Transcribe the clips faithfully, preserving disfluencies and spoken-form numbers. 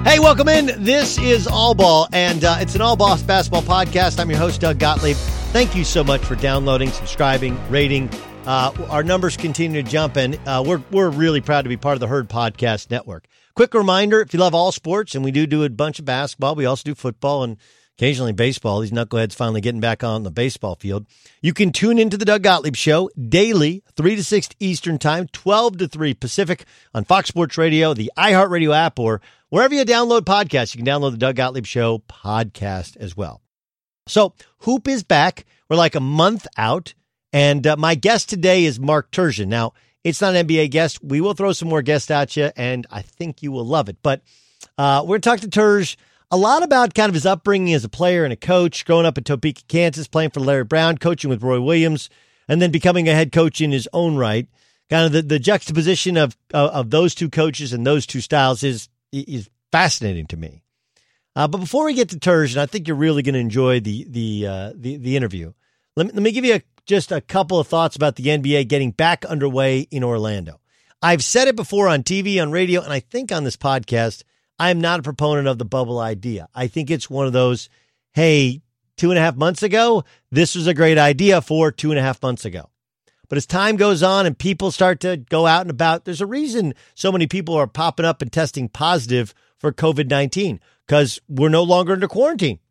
Hey, welcome in. This is All Ball, and uh, it's an All Boss basketball podcast. I'm your host, Doug Gottlieb. Thank you so much for downloading, subscribing, rating. Uh, our numbers continue to jump, and uh, we're we're really proud to be part of the Herd Podcast Network. Quick reminder, if you love all sports, and we do do a bunch of basketball, we also do football and occasionally baseball. These knuckleheads finally getting back on the baseball field. You can tune into the Doug Gottlieb Show daily, three to six Eastern Time, twelve to three Pacific on Fox Sports Radio, the iHeartRadio app, or wherever you download podcasts. You can download the Doug Gottlieb Show podcast as well. So, Hoop is back. We're like a month out, and uh, my guest today is Mark Turgeon. Now, it's not an N B A guest. We will throw some more guests at you, and I think you will love it. But uh, we're going to talk to Turge a lot about kind of his upbringing as a player and a coach, growing up in Topeka, Kansas, playing for Larry Brown, coaching with Roy Williams, and then becoming a head coach in his own right. Kind of the, the juxtaposition of, of of those two coaches and those two styles is is fascinating to me. Uh, but before we get to Turge, and I think you're really going to enjoy the the uh, the the interview, let me, let me give you a, just a couple of thoughts about the N B A getting back underway in Orlando. I've said it before on T V, on radio, and I think on this podcast. I am not a proponent of the bubble idea. I think it's one of those, hey, two and a half months ago, this was a great idea for two and a half months ago. But as time goes on and people start to go out and about, there's a reason so many people are popping up and testing positive for COVID nineteen, because we're no longer under quarantine.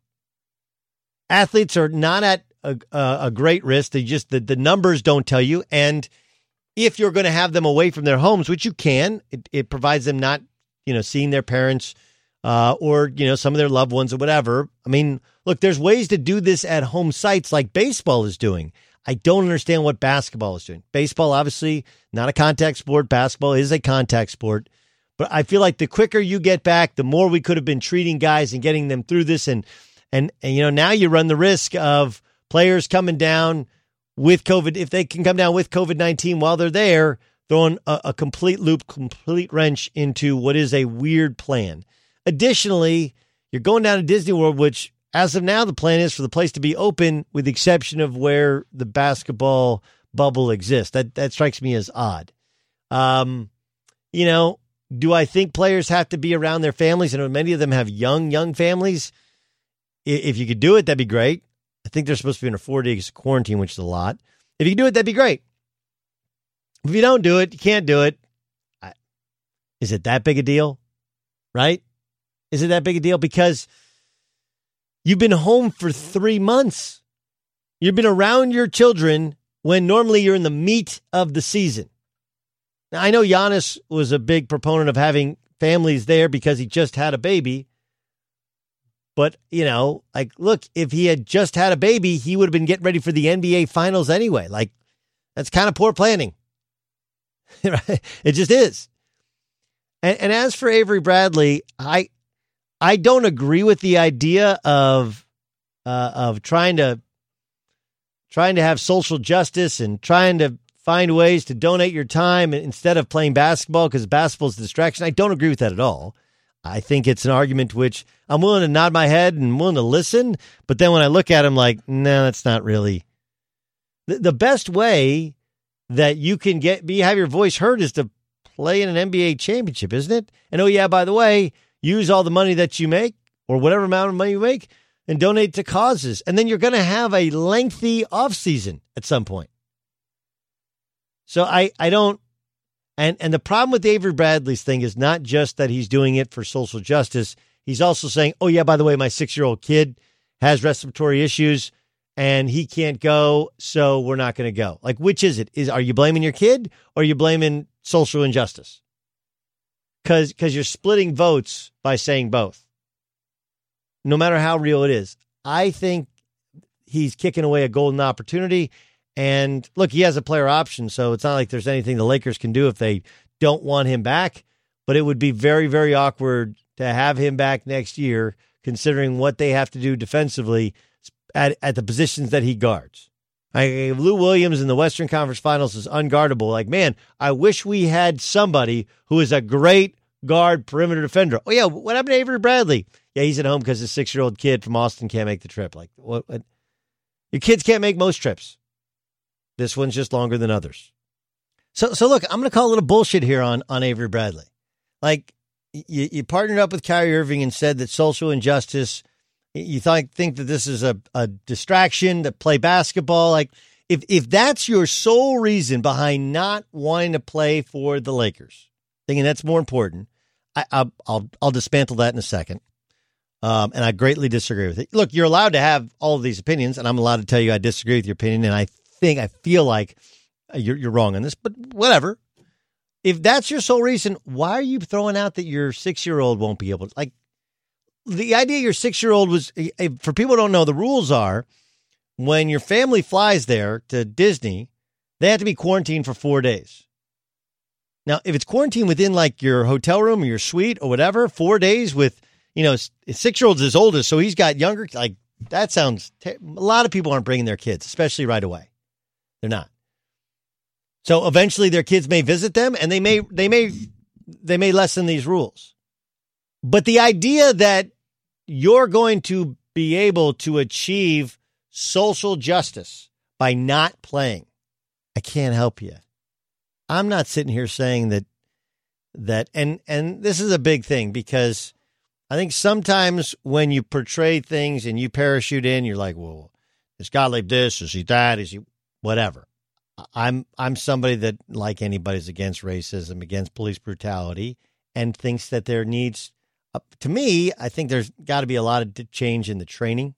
Athletes are not at a, a, a great risk. They just, the, the numbers don't tell you. And if you're going to have them away from their homes, which you can, it, it provides them not you know, seeing their parents uh, or, you know, some of their loved ones or whatever. I mean, look, there's ways to do this at home sites like baseball is doing. I don't understand what basketball is doing. Baseball, obviously, not a contact sport. Basketball is a contact sport. But I feel like the quicker you get back, the more we could have been treating guys and getting them through this. And, and, and you know, now you run the risk of players coming down with COVID. If they can come down with COVID nineteen while they're there, throwing a, a complete loop, complete wrench into what is a weird plan. Additionally, you're going down to Disney World, which as of now, the plan is for the place to be open with the exception of where the basketball bubble exists. That that strikes me as odd. Um, you know, do I think players have to be around their families? I know many of them have young, young families. If you could do it, that'd be great. I think they're supposed to be under four days quarantine, which is a lot. If you could do it, that'd be great. If you don't do it, you can't do it. Is it that big a deal? Right? Is it that big a deal? Because you've been home for three months. You've been around your children when normally you're in the meat of the season. Now, I know Giannis was a big proponent of having families there because he just had a baby. But, you know, like, look, if he had just had a baby, he would have been getting ready for the N B A Finals anyway. Like, that's kind of poor planning. It just is. And, and as for Avery Bradley, I I don't agree with the idea of uh, of trying to trying to have social justice and trying to find ways to donate your time instead of playing basketball because basketball is a distraction. I don't agree with that at all. I think it's an argument which I'm willing to nod my head and willing to listen, but then when I look at him, like, no, that's not really the, the best way that you can get be have your voice heard is to play in an N B A championship, isn't it? And oh yeah, by the way, use all the money that you make or whatever amount of money you make and donate to causes. And then you're going to have a lengthy offseason at some point. So I, I don't, and, and the problem with Avery Bradley's thing is not just that he's doing it for social justice. He's also saying, oh yeah, by the way, my six-year-old kid has respiratory issues. And he can't go, so we're not going to go. Like, which is it? Is are you blaming your kid or are you blaming social injustice? Because because you're splitting votes by saying both. No matter how real it is. I think he's kicking away a golden opportunity. And look, he has a player option, so it's not like there's anything the Lakers can do if they don't want him back. But it would be very, very awkward to have him back next year, considering what they have to do defensively At, at the positions that he guards. I, Lou Williams in the Western Conference Finals is unguardable. Like, man, I wish we had somebody who is a great guard perimeter defender. Oh, yeah, what happened to Avery Bradley? Yeah, he's at home because his six-year-old kid from Austin can't make the trip. Like, what, what? Your kids can't make most trips. This one's just longer than others. So, so look, I'm going to call a little bullshit here on, on Avery Bradley. Like, you, you partnered up with Kyrie Irving and said that social injustice, you th- think that this is a, a distraction to play basketball. Like, if, if that's your sole reason behind not wanting to play for the Lakers, thinking that's more important, I, I, I'll I'll dismantle that in a second. Um, and I greatly disagree with it. Look, you're allowed to have all of these opinions, and I'm allowed to tell you I disagree with your opinion, and I think, I feel like you're, you're wrong on this, but whatever. If that's your sole reason, why are you throwing out that your six-year-old won't be able to? Like, the idea your six-year-old was, for people who don't know, the rules are when your family flies there to Disney, they have to be quarantined for four days. Now, if it's quarantined within, like, your hotel room or your suite or whatever, four days with, you know, six-year-old's his oldest, so he's got younger. Like, that sounds ter- – a lot of people aren't bringing their kids, especially right away. They're not. So eventually their kids may visit them, and they may they may they may lessen these rules. But the idea that you're going to be able to achieve social justice by not playing, I can't help you. I'm not sitting here saying that that and and this is a big thing, because I think sometimes when you portray things and you parachute in, you're like, well, is Gottlieb this? Is he that? Is he whatever? I'm I'm somebody that, like anybody's, against racism, against police brutality, and thinks that there needs, uh, to me, I think there's got to be a lot of change in the training.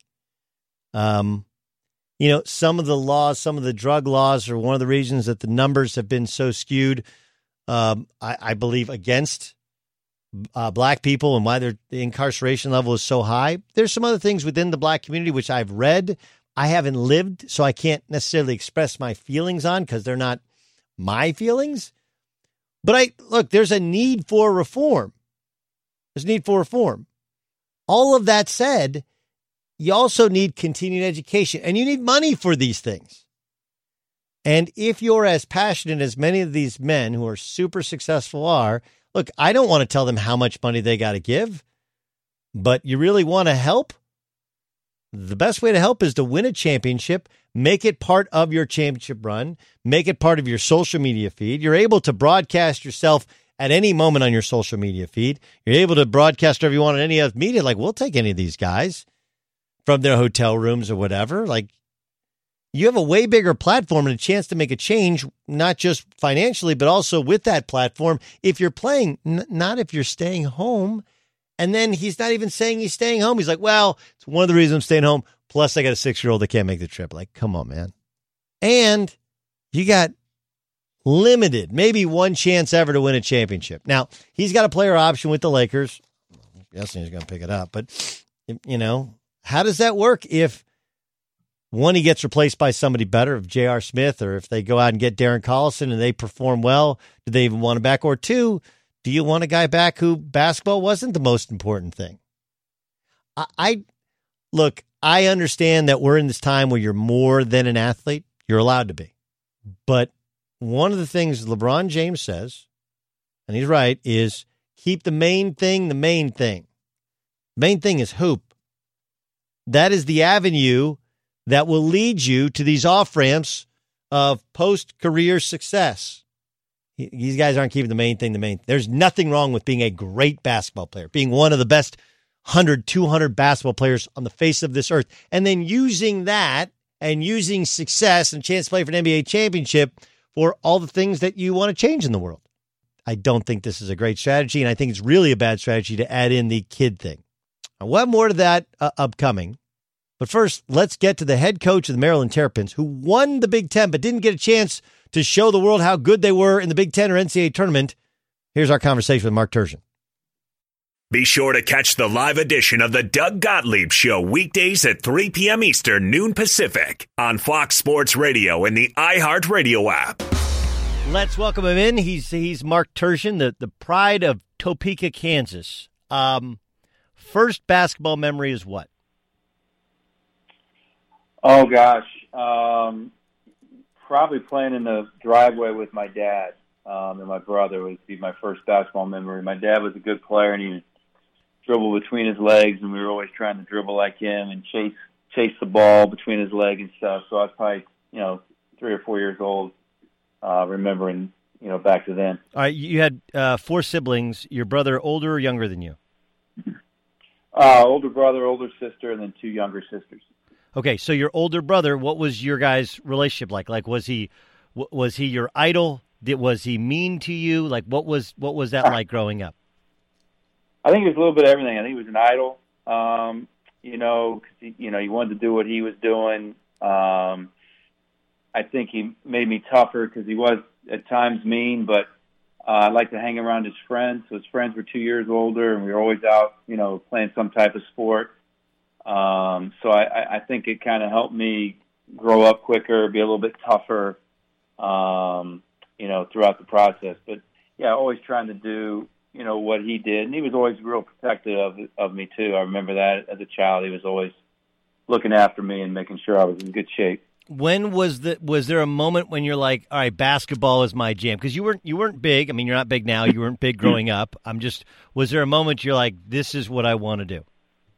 Um, you know, some of the laws, some of the drug laws are one of the reasons that the numbers have been so skewed, um, I, I believe, against uh, black people, and why their the incarceration level is so high. There's some other things within the black community which I've read. I haven't lived, so I can't necessarily express my feelings on, because they're not my feelings. But I look, there's a need for reform. There's a need for reform. All of that said, you also need continued education, and you need money for these things. And if you're as passionate as many of these men who are super successful are, look, I don't want to tell them how much money they got to give, but you really want to help? The best way to help is to win a championship, make it part of your championship run, make it part of your social media feed. You're able to broadcast yourself at any moment on your social media feed. You're able to broadcast whatever you want on any other media. Like, we'll take any of these guys from their hotel rooms or whatever. Like, you have a way bigger platform and a chance to make a change, not just financially, but also with that platform. If you're playing, n- not if you're staying home. And then he's not even saying he's staying home. He's like, well, it's one of the reasons I'm staying home. Plus, I got a six-year-old that can't make the trip. Like, come on, man. And you got limited, maybe one chance ever to win a championship. Now, he's got a player option with the Lakers. I'm guessing he's going to pick it up. But, you know, how does that work if, one, he gets replaced by somebody better, if J R. Smith, or if they go out and get Darren Collison and they perform well, do they even want him back? Or two, do you want a guy back who basketball wasn't the most important thing? I, I look, I understand that we're in this time where you're more than an athlete. You're allowed to be. But one of the things LeBron James says, and he's right, is keep the main thing the main thing. The main thing is hoop. That is the avenue that will lead you to these off-ramps of post-career success. These guys aren't keeping the main thing the main thing. There's nothing wrong with being a great basketball player, being one of the best one hundred, two hundred basketball players on the face of this earth, and then using that and using success and chance to play for an N B A championship for all the things that you want to change in the world. I don't think this is a great strategy, and I think it's really a bad strategy to add in the kid thing. Now, we'll have more to that uh, upcoming. But first, let's get to the head coach of the Maryland Terrapins, who won the Big Ten but didn't get a chance to show the world how good they were in the Big Ten or N C double A tournament. Here's our conversation with Mark Turgeon. Be sure to catch the live edition of the Doug Gottlieb Show weekdays at three p.m. Eastern, noon Pacific on Fox Sports Radio and the iHeartRadio app. Let's welcome him in. He's he's Mark Turgeon, the, the pride of Topeka, Kansas. Um, first basketball memory is what? Oh, gosh. Um, probably playing in the driveway with my dad um, and my brother would be my first basketball memory. My dad was a good player, and he would dribble between his legs, and we were always trying to dribble like him and chase chase the ball between his legs and stuff. So I was probably, you know, three or four years old, uh, remembering you know, back to then. All right, you had uh, four siblings. Your brother older or younger than you? Uh, older brother, older sister, and then two younger sisters. Okay, so your older brother, what was your guys' relationship like? Like, was he was he your idol? Did, was he mean to you? Like, what was what was that like growing up? I think it was a little bit of everything. I think he was an idol. Um, you know, 'cause he, you know, he wanted to do what he was doing. Um, I think he made me tougher because he was at times mean, but uh, I liked to hang around his friends. So his friends were two years older, and we were always out, you know, playing some type of sport. Um, so I, I think it kind of helped me grow up quicker, be a little bit tougher, um, you know, throughout the process. But yeah, always trying to do, you know, what he did. And he was always real protective of, of me too. I remember that as a child, he was always looking after me and making sure I was in good shape. When was the was there a moment when you're like, all right, basketball is my jam? Because you weren't you weren't big. I mean, you're not big now. You weren't big growing up. I'm just. Was there a moment you're like, this is what I want to do?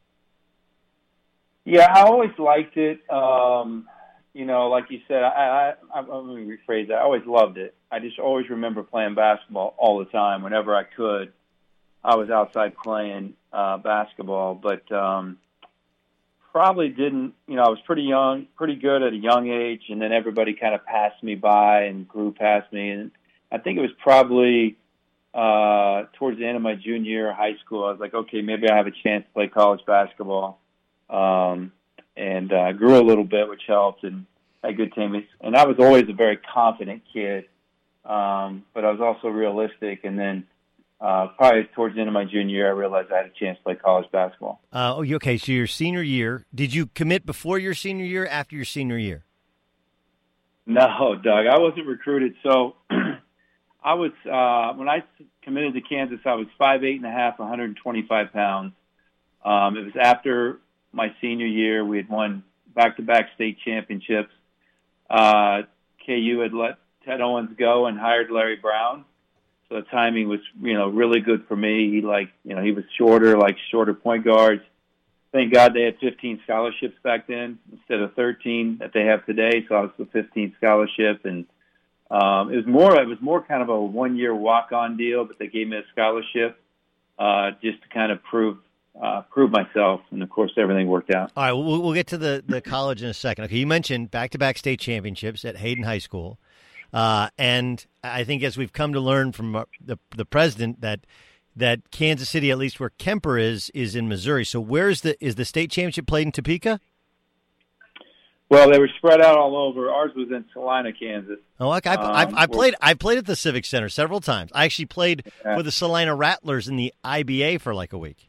Yeah, I always liked it. Um, you know, like you said, I, I, I let me rephrase that. I always loved it. I just always remember playing basketball all the time. Whenever I could, I was outside playing uh, basketball. But um, probably didn't, you know, I was pretty young, pretty good at a young age, and then everybody kind of passed me by and grew past me. And I think it was probably uh, towards the end of my junior year of high school, I was like, okay, maybe I have a chance to play college basketball. Um, and uh, grew a little bit, which helped, and had good teammates. And I was always a very confident kid, um, but I was also realistic. And then uh, probably towards the end of my junior year, I realized I had a chance to play college basketball. Uh, oh, okay. So your senior year, did you commit before your senior year, after your senior year? No, Doug, I wasn't recruited. So I was uh, when I committed to Kansas, I was five eight and a half, one hundred twenty-five pounds. Um, it was after my senior year. We had won back-to-back state championships. Uh, K U had let Ted Owens go and hired Larry Brown. So the timing was, you know, really good for me. He like, you know, he was shorter, like shorter point guards. Thank God they had fifteen scholarships back then instead of thirteen that they have today. So I was the fifteenth scholarship, and um, it was more, it was more kind of a one-year walk-on deal, but they gave me a scholarship uh, just to kind of prove. Uh, prove myself, and of course, everything worked out. All right, we'll, we'll get to the, the college in a second. Okay, you mentioned back-to-back state championships at Hayden High School, uh, and I think as we've come to learn from the the president that that Kansas City, at least where Kemper is, is in Missouri. So where is the is the state championship played in Topeka? Well, they were spread out all over. Ours was in Salina, Kansas. Oh, okay. I've, um, I've, I've played. I've played at the Civic Center several times. I actually played yeah. for the Salina Rattlers in the I B A for like a week.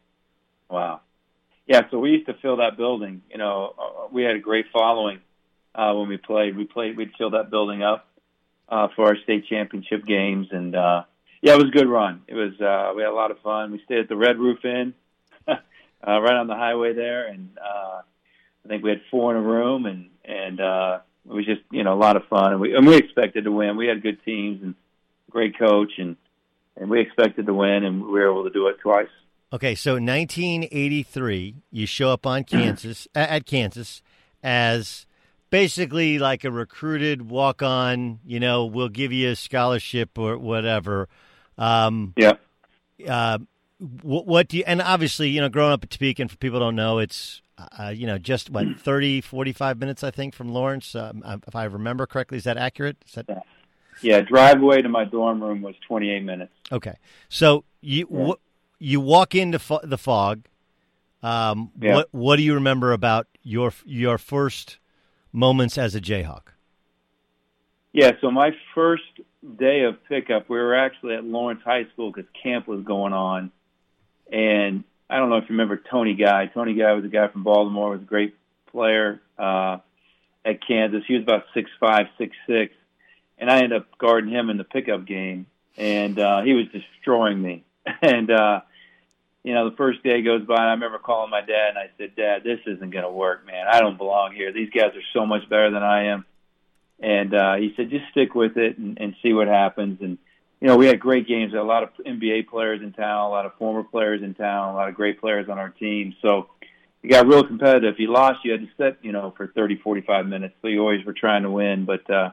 Wow. Yeah, so we used to fill that building. You know, uh, we had a great following uh, when we played. We played. We'd fill that building up uh, for our state championship games, and uh, yeah, it was a good run. It was. Uh, we had a lot of fun. We stayed at the Red Roof Inn, uh, right on the highway there, and uh, I think we had four in a room, and and uh, it was just, you know, a lot of fun. And we and we expected to win. We had good teams and great coach, and and we expected to win, and we were able to do it twice. Okay, so nineteen eighty-three, you show up on Kansas at Kansas as basically like a recruited walk-on. You know, we'll give you a scholarship or whatever. Um, yeah. Uh, what, what do you? And obviously, you know, growing up at Topeka, and for people who don't know, it's uh, you know, just what thirty, forty-five minutes, I think, from Lawrence. Um, if I remember correctly, is that accurate? Is that... Yeah. yeah, drive away to my dorm room was twenty-eight minutes. Okay, so you. Yeah. Wh- You walk into fo- the Fog. Um, yeah. What What do you remember about your your first moments as a Jayhawk? Yeah, so my first day of pickup, we were actually at Lawrence High School because camp was going on. And I don't know if you remember Tony Guy. Tony Guy was a guy from Baltimore, was a great player uh, at Kansas. He was about six five, six six. And I ended up guarding him in the pickup game. And uh, he was destroying me. And, uh, you know, the first day goes by, and I remember calling my dad, and I said, Dad, this isn't going to work, man. I don't belong here. These guys are so much better than I am. And uh, he said, just stick with it and, and see what happens. And, you know, we had great games. A lot of N B A players in town, a lot of former players in town, a lot of great players on our team. So it got real competitive. If you lost, you had to sit, you know, for thirty, forty-five minutes. So you always were trying to win. But, uh,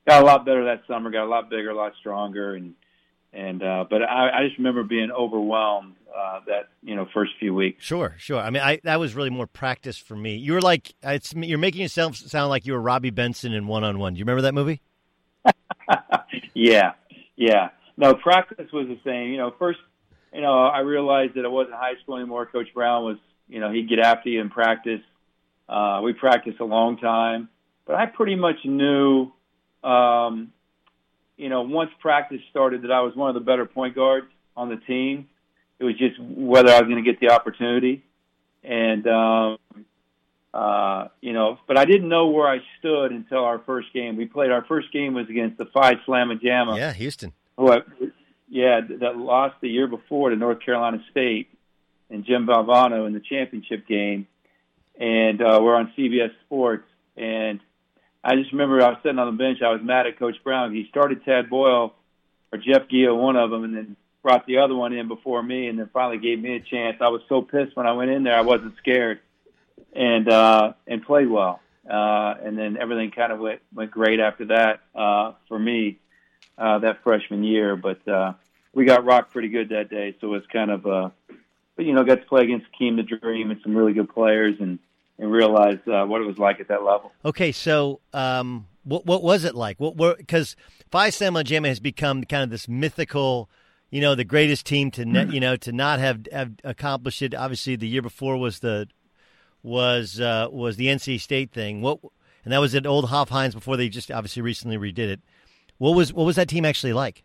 got a lot better that summer. Got a lot bigger, a lot stronger, and and uh, but I, I just remember being overwhelmed uh, that you know first few weeks. Sure, sure. I mean, I that was really more practice for me. You were like, it's you're making yourself sound like you were Robbie Benson in One on One. Do you remember that movie? yeah, yeah. No, practice was the same. You know, first, you know, I realized that it wasn't high school anymore. Coach Brown was, you know, he'd get after you in practice. Uh, we practiced a long time, but I pretty much knew. Um, you know, once practice started that I was one of the better point guards on the team. It was just whether I was going to get the opportunity. And, um, uh, you know, but I didn't know where I stood until our first game. We played, our first game was against the Phi Slamma Jamma. Yeah, Houston. Who I, yeah, that lost the year before to North Carolina State and Jim Valvano in the championship game. And uh, we're on C B S Sports. And I just remember I was sitting on the bench. I was mad at Coach Brown. He started Tad Boyle or Jeff Gio, one of them, and then brought the other one in before me, and then finally gave me a chance. I was so pissed when I went in there. I wasn't scared, and uh, and played well. Uh, and then everything kind of went went great after that uh, for me uh, that freshman year. But uh, we got rocked pretty good that day, so it's kind of uh, but you know got to play against Keem the Dream and some really good players and. and realize uh, what it was like at that level. Okay, so um, what what was it like? What because Phi Slamma Jamma has become kind of this mythical, you know, the greatest team to ne- you know to not have, have accomplished it. Obviously, the year before was the was uh, was the N C State thing. What and that was at Old Hoff Hines before they just obviously recently redid it. What was what was that team actually like?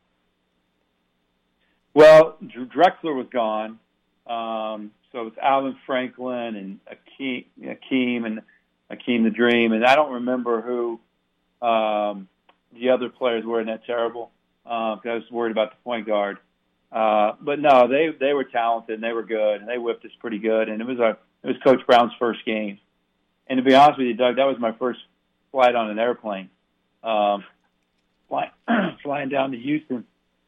Well, Drexler was gone. Um, So it was Alvin Franklin and Akeem, Akeem and Akeem the Dream, and I don't remember who um, the other players were in that terrible because uh, I was worried about the point guard. Uh, but no, they they were talented and they were good and they whipped us pretty good. And it was a it was Coach Brown's first game. And to be honest with you, Doug, that was my first flight on an airplane, um, flying flying down to Houston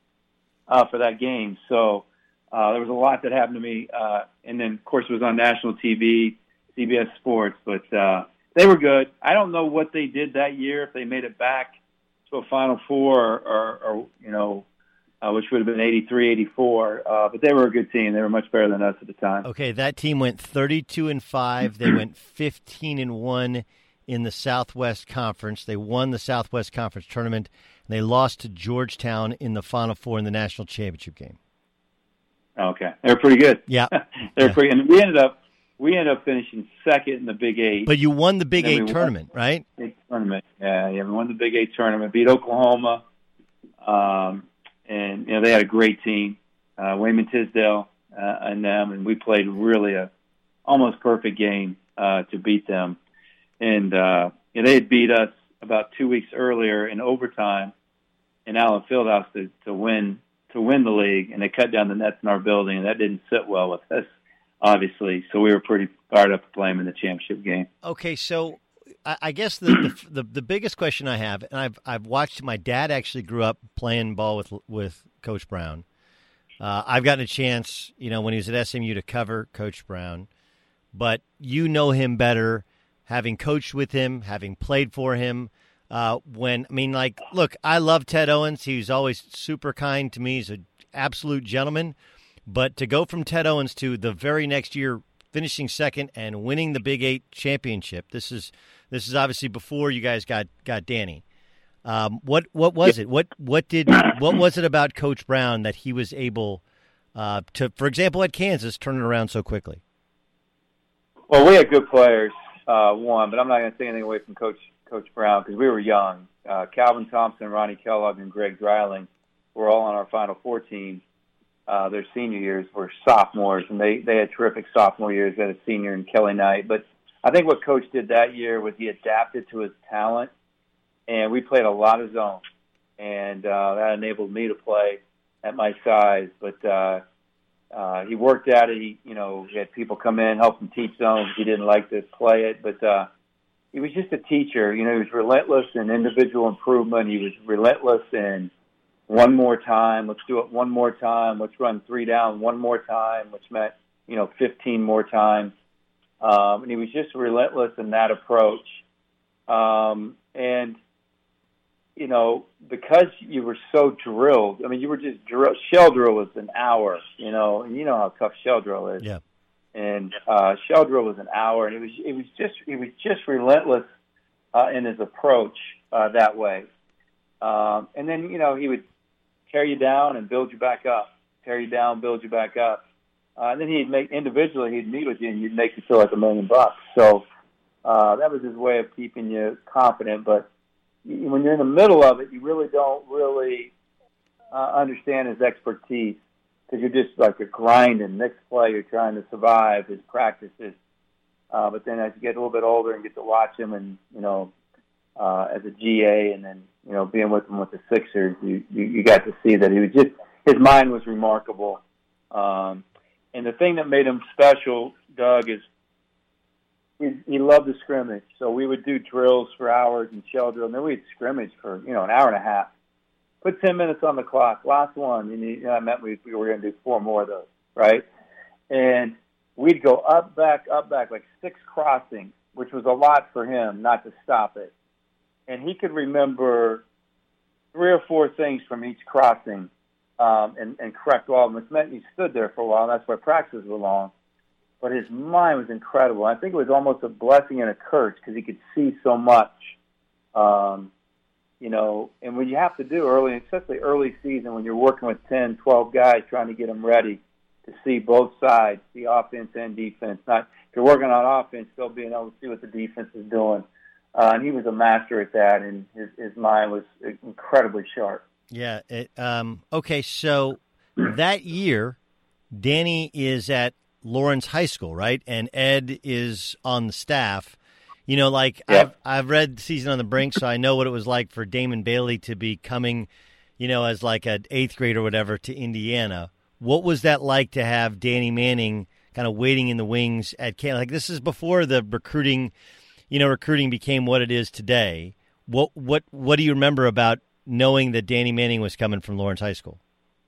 uh, for that game. So. Uh, there was a lot that happened to me, uh, and then, of course, it was on national T V, C B S Sports, but uh, they were good. I don't know what they did that year, if they made it back to a Final Four or, or, or you know, uh, which would have been eighty-three, eighty-four, uh, but they were a good team. They were much better than us at the time. Okay, that team went thirty-two and five. They went fifteen and one in the Southwest Conference. They won the Southwest Conference tournament, and they lost to Georgetown in the Final Four in the national championship game. Okay, they were pretty good. Yeah, they're yeah. pretty. And we ended up we ended up finishing second in the Big Eight. But you won the Big Eight we tournament, right? Big tournament, yeah, yeah. We won the Big Eight tournament, beat Oklahoma, um, and you know they had a great team. Uh, Wayman Tisdale uh, and them, and we played really a almost perfect game uh, to beat them. And uh, you know, they had beat us about two weeks earlier in overtime in Allen Fieldhouse to, to win. to win the league, and they cut down the nets in our building, and that didn't sit well with us, obviously. So we were pretty fired up to play them in the championship game. Okay, so I, I guess the, the the the biggest question I have, and I've I've watched, my dad actually grew up playing ball with with Coach Brown. Uh, I've gotten a chance, you know, when he was at S M U to cover Coach Brown, but you know him better, having coached with him, having played for him. Uh, when I mean, like, look, I love Ted Owens. He's always super kind to me. He's an absolute gentleman. But to go from Ted Owens to the very next year finishing second and winning the Big Eight championship, this is this is obviously before you guys got got Danny. Um, what what was it? What what did what was it about Coach Brown that he was able uh, to, for example, at Kansas, turn it around so quickly? Well, we had good players, uh, one, but I'm not going to take anything away from Coach. Coach Brown, because we were young. Uh, Calvin Thompson, Ronnie Kellogg, and Greg Dreiling were all on our Final Four team. Uh, their senior years were sophomores, and they, they had terrific sophomore years. They had a senior in Kelly Knight. But I think what Coach did that year was he adapted to his talent, and we played a lot of zone. And uh, that enabled me to play at my size. But uh, uh, he worked at it. He, you know, he had people come in, help him teach zones. He didn't like to play it, but uh, he was just a teacher. You know, he was relentless in individual improvement. He was relentless in one more time. Let's do it one more time. Let's run three down one more time, which meant, you know, fifteen more times. Um, and he was just relentless in that approach. Um, and, you know, because you were so drilled, I mean, you were just drill, shell drill was an hour, you know, and you know how tough shell drill is. Yeah. And uh, shell drill was an hour, and it was it was just it was just relentless uh, in his approach uh, that way. Um, and then you know he would tear you down and build you back up, tear you down, build you back up. Uh, and then he'd make individually he'd meet with you and he'd make you feel like a million bucks. So uh, that was his way of keeping you confident. But when you're in the middle of it, you really don't really uh, understand his expertise. Because you're just like a grinding next play, you're trying to survive his practices. Uh, but then as you get a little bit older and get to watch him, and you know, uh, as a G A, and then you know, being with him with the Sixers, you, you you got to see that he was just his mind was remarkable. Um, and the thing that made him special, Doug, is he, he loved the scrimmage. So we would do drills for hours and shell drill, and then we'd scrimmage for you know an hour and a half. Put ten minutes on the clock, last one, and you know, I meant we, we were going to do four more of those, right? And we'd go up, back, up, back, like six crossings, which was a lot for him not to stop it. And he could remember three or four things from each crossing um, and, and correct all of them, which meant he stood there for a while, and that's why practices were long. But his mind was incredible. I think it was almost a blessing and a curse because he could see so much. Um You know, and what you have to do early, especially early season, when you're working with ten, twelve guys trying to get them ready to see both sides, see offense and defense. Not if you're working on offense, still being able to see what the defense is doing. Uh, and he was a master at that, and his, his mind was incredibly sharp. Yeah. It, um, okay, so that year, Danny is at Lawrence High School, right? And Ed is on the staff. You know, like yeah. I've I've read Season on the Brink, so I know what it was like for Damon Bailey to be coming, you know, as like an eighth grade or whatever to Indiana. What was that like to have Danny Manning kind of waiting in the wings at K? Like this is before the recruiting, you know, recruiting became what it is today. What what what do you remember about knowing that Danny Manning was coming from Lawrence High School?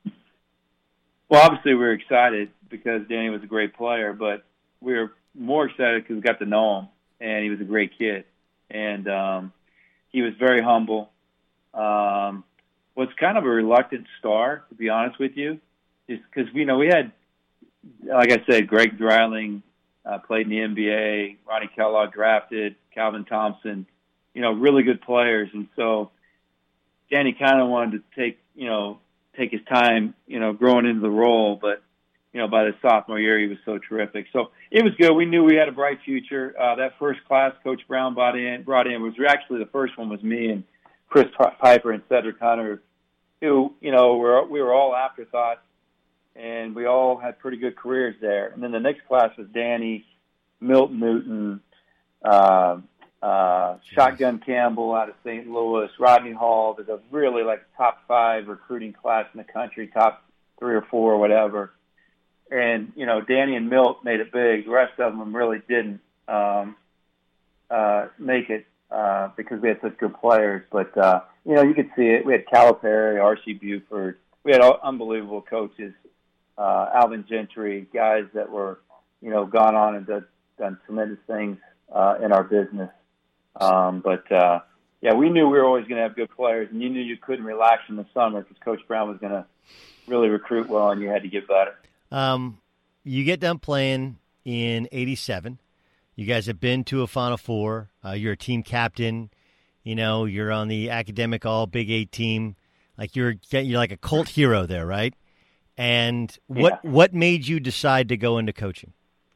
Well, obviously we were excited because Danny was a great player, but we were more excited because we got to know him. And he was a great kid, and um, he was very humble. Um, was kind of a reluctant star, to be honest with you, just because you know we had, like I said, Greg Dreiling uh, played in the N B A, Ronnie Kellogg drafted, Calvin Thompson, you know, really good players, and so Danny kind of wanted to take you know take his time, you know, growing into the role, but. You know, by the sophomore year, he was so terrific. So it was good. We knew we had a bright future. Uh, that first class, Coach Brown brought in, brought in was actually the first one was me and Chris Piper and Cedric Hunter, who you know were we were all afterthoughts, and we all had pretty good careers there. And then the next class was Danny, Milton Newton, uh, uh, Shotgun Campbell out of Saint Louis, Rodney Hall. There's a really like top five recruiting class in the country, top three or four or whatever. And, you know, Danny and Milt made it big. The rest of them really didn't um, uh, make it uh, because we had such good players. But, uh, you know, you could see it. We had Calipari, R C Buford. We had unbelievable coaches, uh, Alvin Gentry, guys that were, you know, gone on and done, done tremendous things uh, in our business. Um, but, uh, yeah, we knew we were always going to have good players, and you knew you couldn't relax in the summer because Coach Brown was going to really recruit well, and you had to get better. Um, you get done playing in eighty-seven. You guys have been to a Final Four. Uh, you're a team captain. You know, you're on the academic all Big Eight team. Like you're you're like a cult hero there, right? And what yeah. what made you decide to go into coaching?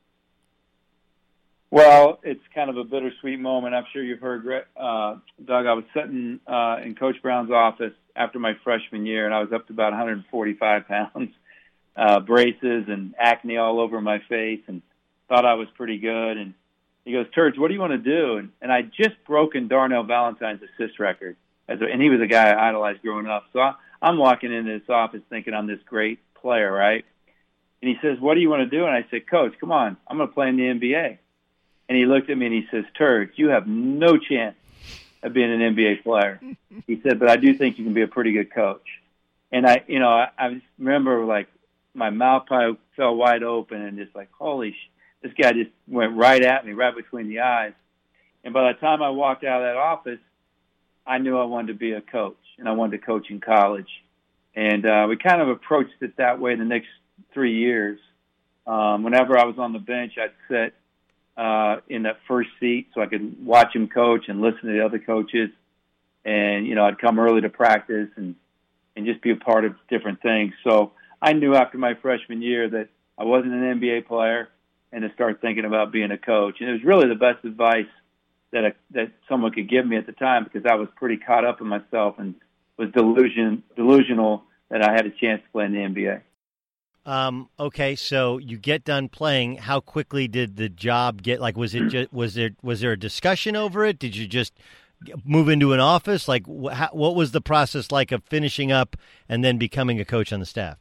Well, it's kind of a bittersweet moment. I'm sure you've heard, uh, Doug. I was sitting uh, in Coach Brown's office after my freshman year, and I was up to about one hundred forty-five pounds. Uh, braces and acne all over my face, and thought I was pretty good. And he goes, Turge, what do you want to do? And, and I just broken Darnell Valentine's assist record, as a, and he was a guy I idolized growing up. So I, I'm walking into this office thinking I'm this great player, right? And he says, what do you want to do? And I said, Coach, come on, I'm going to play in the N B A. And he looked at me and he says, Turge, you have no chance of being an N B A player. He said, but I do think you can be a pretty good coach. And I, you know, I, I just remember like, my mouth probably fell wide open and just like, holy sh! This guy just went right at me, right between the eyes. And by the time I walked out of that office, I knew I wanted to be a coach, and I wanted to coach in college. And uh, we kind of approached it that way the next three years. Um, whenever I was on the bench, I'd sit uh, in that first seat so I could watch him coach and listen to the other coaches. And, you know, I'd come early to practice and, and just be a part of different things. So I knew after my freshman year that I wasn't an N B A player and to start thinking about being a coach. And it was really the best advice that a, that someone could give me at the time, because I was pretty caught up in myself and was delusion delusional that I had a chance to play in the N B A. Um, okay, so you get done playing. How quickly did the job get? Like, was it just, was there was there a discussion over it? Did you just move into an office? Like, wh- how, what was the process like of finishing up and then becoming a coach on the staff?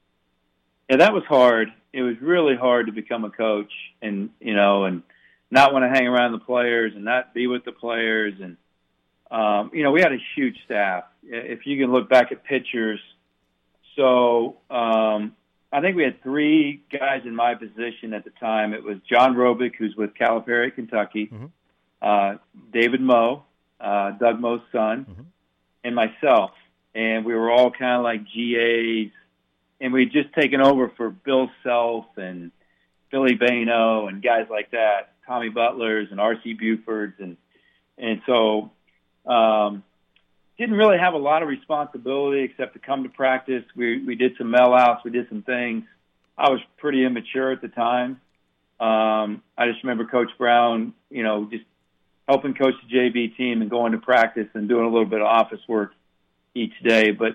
Yeah, that was hard. It was really hard to become a coach, and you know, and not want to hang around the players and not be with the players. And um, you know, we had a huge staff. If you can look back at pictures, so. Um, I think we had three guys in my position at the time. It was John Robick, who's with Calipari, Kentucky, mm-hmm. uh, David Moe, uh, Doug Moe's son, mm-hmm. and myself. And we were all kind of like G As. And we'd just taken over for Bill Self and Billy Bano and guys like that, Tommy Butlers and R C Bufords. And, and so um, didn't really have a lot of responsibility except to come to practice. We we did some mail outs. We did some things. I was pretty immature at the time. Um, I just remember Coach Brown, you know, just helping coach the J V team and going to practice and doing a little bit of office work each day. But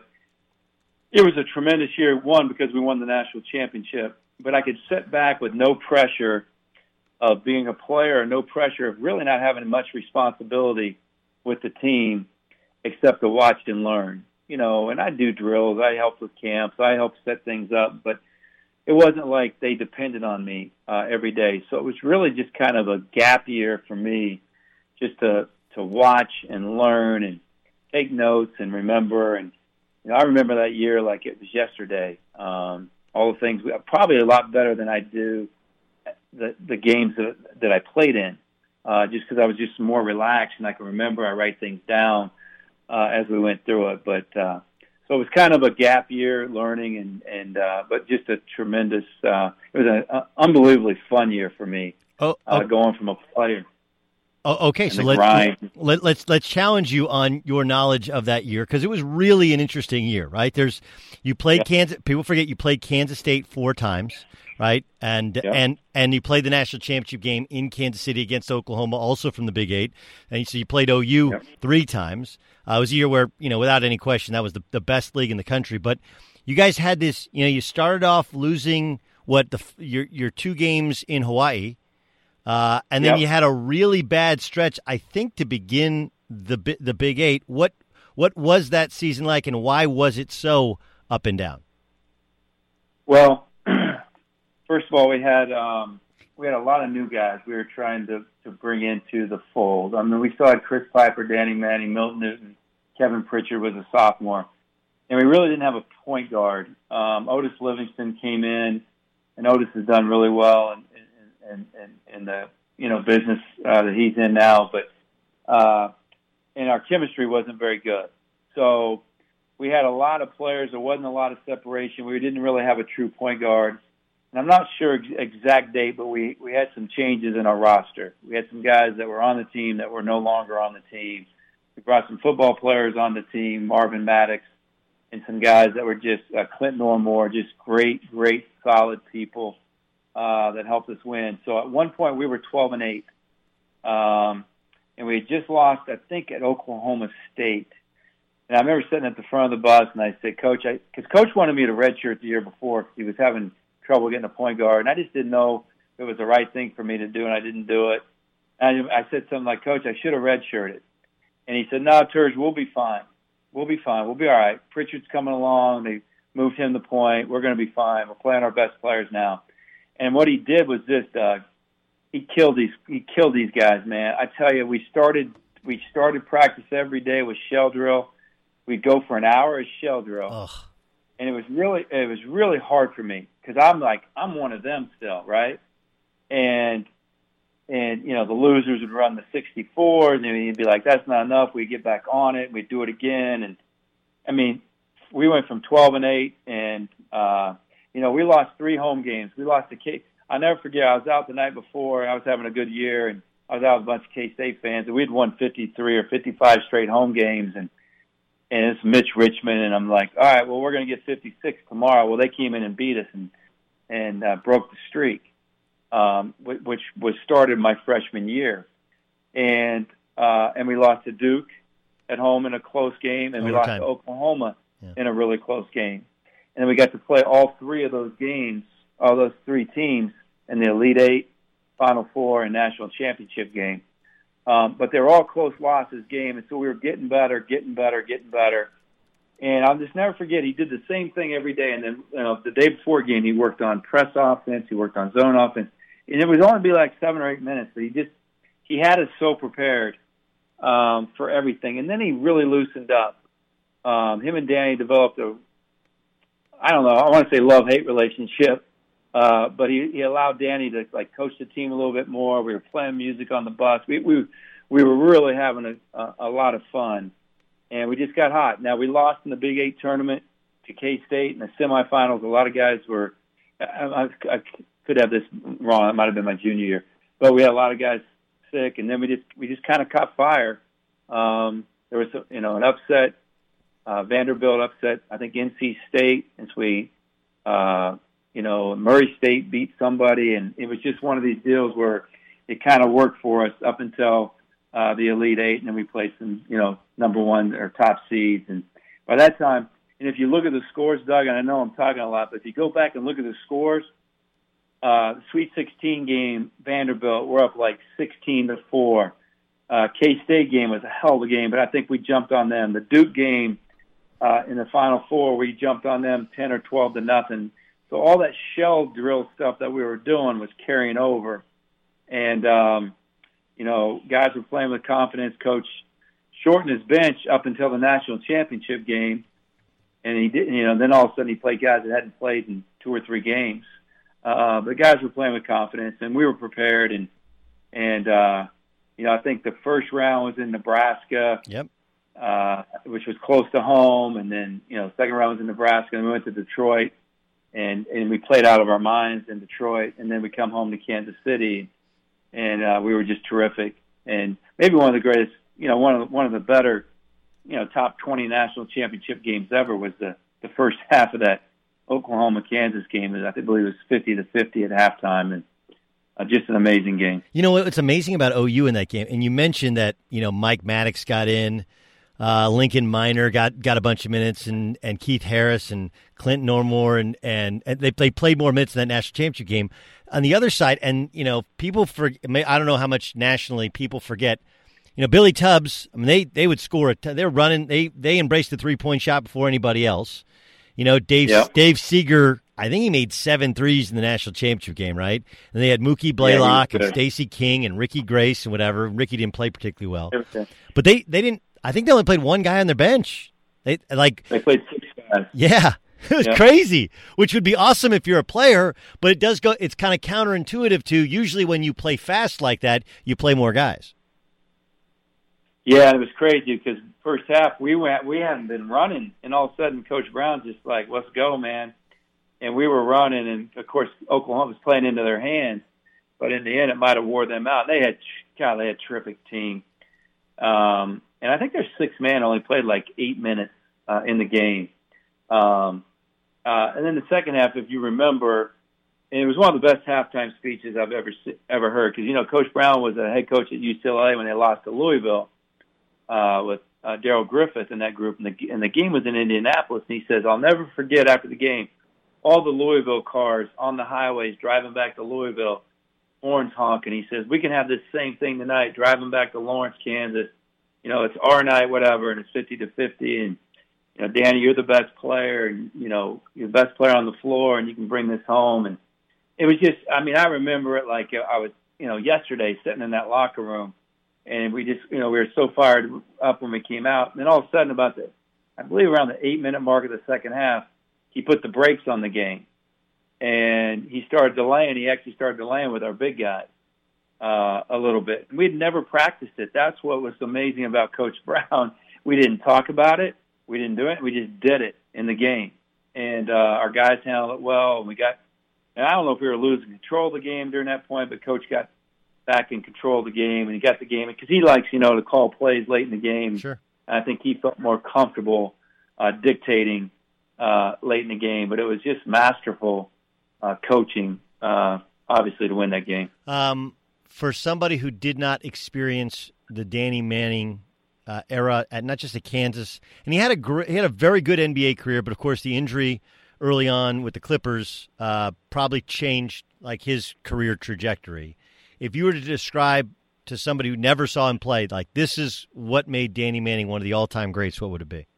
it was a tremendous year, one, because we won the national championship. But I could sit back with no pressure of being a player, no pressure of really not having much responsibility with the team, except to watch and learn, you know, and I do drills. I helped with camps. I helped set things up, but it wasn't like they depended on me uh, every day. So it was really just kind of a gap year for me, just to, to watch and learn and take notes and remember. And, you know, I remember that year like it was yesterday. Um, all the things, probably a lot better than I do the, the games that, that I played in, uh, just because I was just more relaxed and I can remember. I write things down Uh, as we went through it. But uh, so it was kind of a gap year learning, and, and uh, but just a tremendous, uh, it was an unbelievably fun year for me, oh, oh. Uh, going from a player. Oh, okay, so let's, let, let's let's challenge you on your knowledge of that year, because it was really an interesting year, right? There's you played yeah. Kansas. People forget you played Kansas State four times, right? And yeah. and and you played the national championship game in Kansas City against Oklahoma, also from the Big Eight. And so you played O U yeah. three times. Uh, it was a year where, you know, without any question, that was the the best league in the country. But you guys had this, you know, you started off losing what the your your two games in Hawaii. Uh, and then yep. you had a really bad stretch, I think, to begin the the Big Eight. What what was that season like, and why was it so up and down? Well, first of all, we had um, we had a lot of new guys we were trying to, to bring into the fold. I mean, we still had Chris Piper, Danny Manning, Milton Newton, Kevin Pritchard was a sophomore, and we really didn't have a point guard. Um, Otis Livingston came in, and Otis has done really well, and. And, and, and the you know business uh, that he's in now, but uh, and our chemistry wasn't very good. So we had a lot of players. There wasn't a lot of separation. We didn't really have a true point guard. And I'm not sure ex- exact date, but we, we had some changes in our roster. We had some guys that were on the team that were no longer on the team. We brought some football players on the team, Marvin Maddox, and some guys that were just uh, Clinton Ormore, just great, great, solid people. Uh, that helped us win. So at one point we were twelve and eight, um, and we had just lost, I think, at Oklahoma State. And I remember sitting at the front of the bus, and I said, "Coach," because Coach wanted me to redshirt the year before because he was having trouble getting a point guard, and I just didn't know if it was the right thing for me to do, and I didn't do it. And I, I said something like, "Coach, I should have redshirted," and he said, "No, Turge, we'll be fine. We'll be fine. We'll be all right. Pritchard's coming along. They moved him the point. We're going to be fine. We're playing our best players now." And what he did was this, Doug. He killed these. He killed these guys, man. I tell you, we started. We started practice every day with shell drill. We'd go for an hour of shell drill, Ugh. and it was really, it was really hard for me because I'm like, I'm one of them still, right? And and, you know, the losers would run the sixty-fours, and you'd be like, that's not enough. We'd get back on it. We'd do it again. And, I mean, we went from twelve and eight, and, uh, you know, we lost three home games. We lost to K. I'll never forget, I was out the night before. I was having a good year, and I was out with a bunch of K-State fans, and we'd won fifty-three or fifty-five straight home games, and and it's Mitch Richmond, and I'm like, all right, well, we're going to get fifty-six tomorrow. Well, they came in and beat us and and uh, broke the streak, um, which was started my freshman year. And uh, and we lost to Duke at home in a close game, and we lost to Oklahoma yeah. in a really close game. And then we got to play all three of those games, all those three teams in the Elite Eight, Final Four, and National Championship game. Um, but they were all close losses game, and so we were getting better, getting better, getting better. And I'll just never forget, he did the same thing every day. And then you know, the day before game, he worked on press offense, he worked on zone offense. And it would only be like seven or eight minutes, but he just he had us so prepared um, for everything. And then he really loosened up. Um, him and Danny developed a, I don't know, I want to say love-hate relationship. Uh, but he, he allowed Danny to like coach the team a little bit more. We were playing music on the bus. We we we were really having a, a, a lot of fun, and we just got hot. Now we lost in the Big Eight tournament to K-State in the semifinals. A lot of guys were. I, I, I could have this wrong. It might have been my junior year, but we had a lot of guys sick, and then we just we just kind of caught fire. Um, there was you know an upset. Uh, Vanderbilt upset I think N C State, and so we. Uh, You know, Murray State beat somebody, and it was just one of these deals where it kind of worked for us up until uh, the Elite Eight, and then we played some, you know, number one or top seeds. And by that time, and if you look at the scores, Doug, and I know I'm talking a lot, but if you go back and look at the scores, uh, the Sweet sixteen game, Vanderbilt, we're up like sixteen to four. Uh, K-State game was a hell of a game, but I think we jumped on them. The Duke game uh, in the Final Four, we jumped on them ten or twelve to nothing. So all that shell drill stuff that we were doing was carrying over. And, um, you know, guys were playing with confidence. Coach shortened his bench up until the national championship game. And he didn't, you know, then all of a sudden he played guys that hadn't played in two or three games. Uh, but guys were playing with confidence, and we were prepared. And, and uh, you know, I think the first round was in Nebraska, yep. uh, which was close to home. And then, you know, second round was in Nebraska, and we went to Detroit. And, and we played out of our minds in Detroit, and then we come home to Kansas City, and uh, we were just terrific. And maybe one of the greatest, you know, one of the, one of the better, you know, top twenty national championship games ever was the, the first half of that Oklahoma-Kansas game. I believe it was fifty to fifty at halftime, and uh, just an amazing game. You know what's amazing about O U in that game, and you mentioned that, you know, Mike Maddox got in, Uh, Lincoln Minor got, got a bunch of minutes, and, and Keith Harris and Clint Normore, and, and, and they, they played more minutes in that national championship game. On the other side, and, you know, people for I don't know how much nationally people forget, you know, Billy Tubbs, I mean, they, they would score, a t- they were running, they, they embraced the three-point shot before anybody else. You know, Dave, yep. Dave Seeger, I think he made seven threes in the national championship game, right? And they had Mookie Blaylock yeah, and Stacey King and Ricky Grace and whatever. Ricky didn't play particularly well. Okay. But they, they didn't, I think they only played one guy on their bench. They like they played six guys. Yeah, it was yeah. crazy. Which would be awesome if you're a player, but it does go. It's kind of counterintuitive to usually when you play fast like that, you play more guys. Yeah, it was crazy because first half we went, we hadn't been running, and all of a sudden Coach Brown's just like, "Let's go, man!" And we were running, and of course Oklahoma was playing into their hands, but in the end it might have wore them out. They had, God, they had a terrific team. Um, And I think their sixth man only played like eight minutes uh, in the game. Um, uh, and then the second half, if you remember, and it was one of the best halftime speeches I've ever ever heard. Because, you know, Coach Brown was a head coach at U C L A when they lost to Louisville uh, with uh, Darrell Griffith in that group. And the, and the game was in Indianapolis. And he says, I'll never forget after the game, all the Louisville cars on the highways driving back to Louisville, horns honking. He says, we can have this same thing tonight, driving back to Lawrence, Kansas. You know, it's our night, whatever, and it's fifty to fifty. And, you know, Danny, you're the best player, and, you know, you're the best player on the floor, and you can bring this home. And it was just, I mean, I remember it like I was, you know, yesterday sitting in that locker room, and we just, you know, we were so fired up when we came out. And then all of a sudden, about the, I believe around the eight-minute mark of the second half, he put the brakes on the game. And he started delaying. He actually started delaying with our big guys. uh, a little bit. We'd never practiced it. That's what was amazing about Coach Brown. We didn't talk about it. We didn't do it. We just did it in the game. And uh, our guys handled it well. And we got, and I don't know if we were losing control of the game during that point, but Coach got back in control of the game, and he got the game because he likes, you know, to call plays late in the game. Sure. I think he felt more comfortable uh, dictating uh, late in the game, but it was just masterful uh, coaching, uh, obviously, to win that game. Um, for somebody who did not experience the Danny Manning uh, era at not just at Kansas, and he had a gr- he had a very good N B A career, but of course the injury early on with the Clippers uh, probably changed like his career trajectory. If you were to describe to somebody who never saw him play, like this is what made Danny Manning one of the all-time greats, what would it be?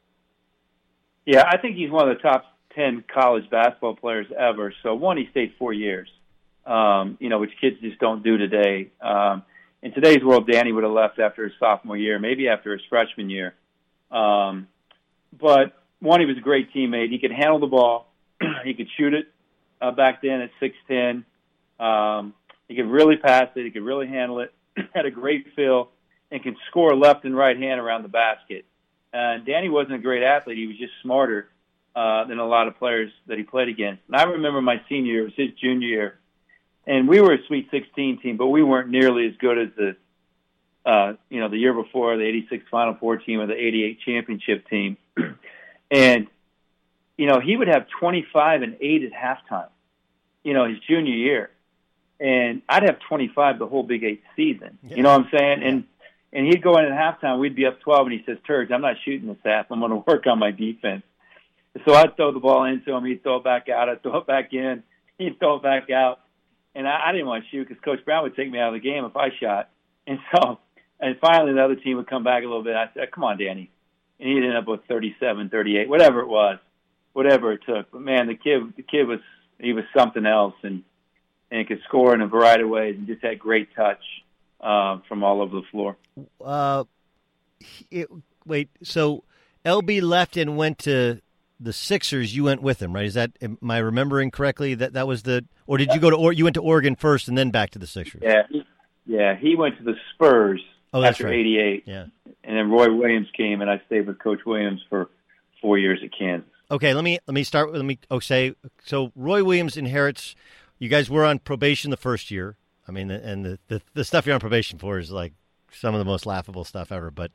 Yeah, I think he's one of the top ten college basketball players ever. So, one, he stayed four years, um, you know, which kids just don't do today. Um, in today's world, Danny would have left after his sophomore year, maybe after his freshman year. Um, but, one, he was a great teammate. He could handle the ball. He could shoot it uh, back then at six ten. Um, he could really pass it. He could really handle it. Had a great feel and could score left and right hand around the basket. And Danny wasn't a great athlete. He was just smarter uh, than a lot of players that he played against. And I remember my senior year, it was his junior year, and we were a Sweet sixteen team, but we weren't nearly as good as the, uh, you know, the year before, the eighty-six Final Four team or the eighty-eight championship team. And, you know, he would have twenty-five and eight at halftime, you know, his junior year. And I'd have twenty-five the whole Big Eight season. Yeah. You know what I'm saying? And and he'd go in at halftime, we'd be up twelve, and he says, Turge, I'm not shooting this half. I'm going to work on my defense. So I'd throw the ball into him. He'd throw it back out. I'd throw it back in. He'd throw it back out. And I, I didn't want to shoot because Coach Brown would take me out of the game if I shot. And so, and finally the other team would come back a little bit. I said, come on, Danny. And he'd end up with thirty-seven, thirty-eight, whatever it was, whatever it took. But, man, the kid, the kid was, he was something else. And, and he could score in a variety of ways and just had great touch uh, from all over the floor. Uh, it, wait, so L B left and went to the Sixers. You went with him, right? Is that, am I remembering correctly? That that was the, or did you go to, or you went to Oregon first and then back to the Sixers? Yeah, he, yeah, he went to the Spurs oh, that's after right. eighty-eight. Yeah, and then Roy Williams came, and I stayed with Coach Williams for four years at Kansas. Okay, let me let me start with let me oh, say so. Roy Williams inherits. You guys were on probation the first year. I mean, and the, the, the stuff you're on probation for is like some of the most laughable stuff ever. But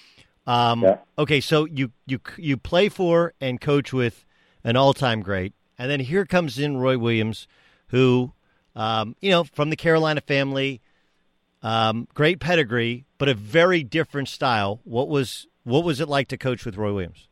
um, yeah. Okay, so you, you you play for and coach with an all-time great, and then here comes in Roy Williams, who, um, you know, from the Carolina family, um, great pedigree, but a very different style. What was what was it like to coach with Roy Williams?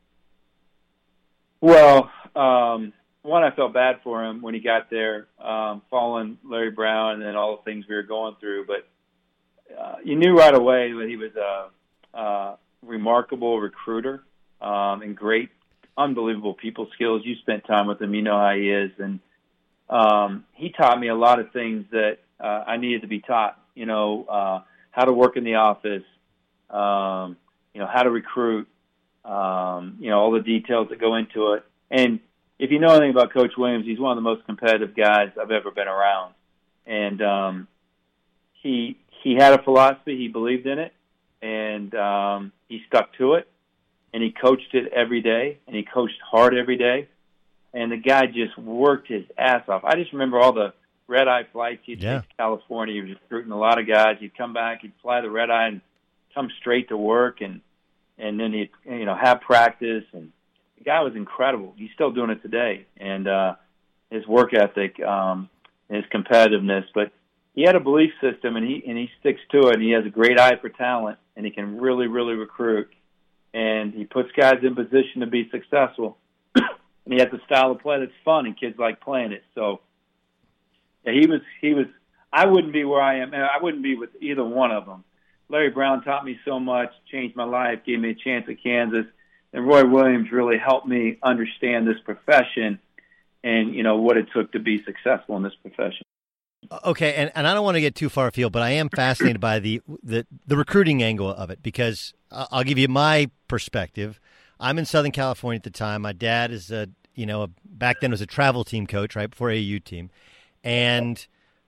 Well, um, one, I felt bad for him when he got there, um, following Larry Brown and then all the things we were going through. But uh, you knew right away that he was a, a remarkable recruiter um, and great, unbelievable people skills. You spent time with him. You know how he is. And um, he taught me a lot of things that uh, I needed to be taught, you know, uh, how to work in the office, um, you know, how to recruit, um, you know, all the details that go into it. And if you know anything about Coach Williams, he's one of the most competitive guys I've ever been around. And um, he he had a philosophy. He believed in it, and um, he stuck to it. And he coached it every day, and he coached hard every day. And the guy just worked his ass off. I just remember all the red-eye flights he'd yeah. take to California. He was recruiting a lot of guys. He'd come back, he'd fly the red-eye and come straight to work, and and then he'd you know have practice. And the guy was incredible. He's still doing it today, and uh, his work ethic, um, his competitiveness. But he had a belief system, and he and he sticks to it. And he has a great eye for talent, and he can really, really recruit. And he puts guys in position to be successful. And he has a style of play that's fun, and kids like playing it. So yeah, he was he was. I wouldn't be where I am. I wouldn't be with either one of them. Larry Brown taught me so much, changed my life, gave me a chance at Kansas. And Roy Williams really helped me understand this profession and, you know, what it took to be successful in this profession. Okay, and, and I don't want to get too far afield, but I am fascinated by the, the, the recruiting angle of it because I'll give you my perspective. I'm in Southern California at the time. My dad is a, you know, a, back then was a travel team coach, right, before A A U team. And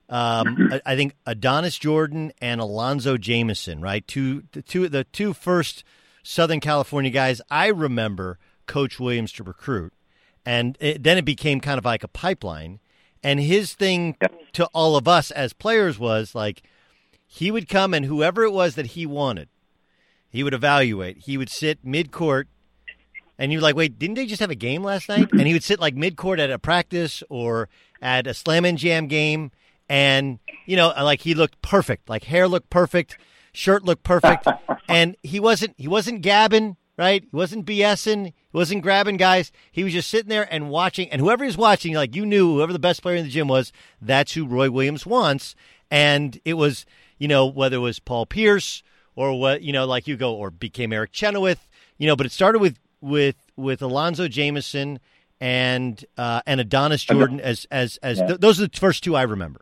Um, I, I think Adonis Jordan and Alonzo Jameson, right? Two, the two, the two first Southern California guys I remember Coach Williams to recruit, and it, then it became kind of like a pipeline. And his thing to all of us as players was like he would come and whoever it was that he wanted, he would evaluate. He would sit mid-court, and you're like, wait, didn't they just have a game last night? And he would sit like mid-court at a practice or at a Slam and Jam game. And, you know, like he looked perfect, like hair looked perfect, shirt looked perfect. And he wasn't, he wasn't gabbing, right? He wasn't BSing. He wasn't grabbing guys. He was just sitting there and watching. And whoever he was watching, like you knew whoever the best player in the gym was, that's who Roy Williams wants. And it was, you know, whether it was Paul Pierce or what, you know, like you go, or became Eric Chenoweth, you know, but it started with, with, with Alonzo Jameson and, uh, and Adonis Jordan as, as, as yeah. th- those are the first two I remember.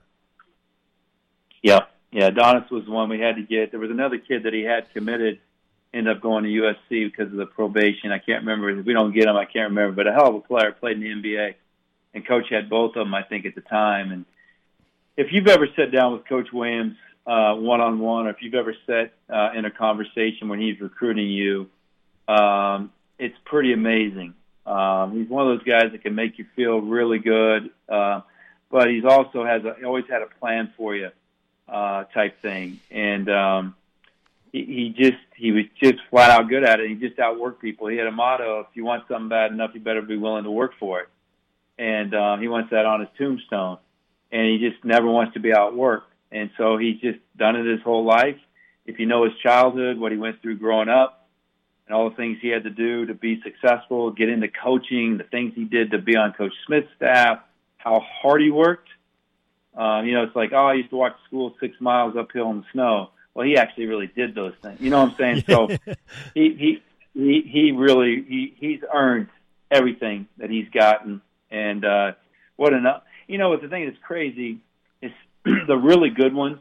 Yeah, yeah. Adonis was the one we had to get. There was another kid that he had committed, ended up going to U S C because of the probation. I can't remember. If we don't get him, I can't remember. But a hell of a player, played in the N B A. And Coach had both of them, I think, at the time. And if you've ever sat down with Coach Williams uh, one-on-one, or if you've ever sat uh, in a conversation when he's recruiting you, um, it's pretty amazing. Um, he's one of those guys that can make you feel really good, uh, but he's also has a, he always had a plan for you. Uh, type thing, and um, he, he just he was just flat out good at it. He just outworked people. He had a motto: if you want something bad enough, you better be willing to work for it. And uh, he wants that on his tombstone. And he just never wants to be outworked. And so he's just done it his whole life. If you know his childhood, what he went through growing up, and all the things he had to do to be successful, get into coaching, the things he did to be on Coach Smith's staff, how hard he worked. Um, you know, it's like, oh, I used to walk to school six miles uphill in the snow. Well, he actually really did those things. You know what I'm saying? So he he he, he really he, he's earned everything that he's gotten. And uh, what enough? You know, what the thing that's crazy is the really good ones,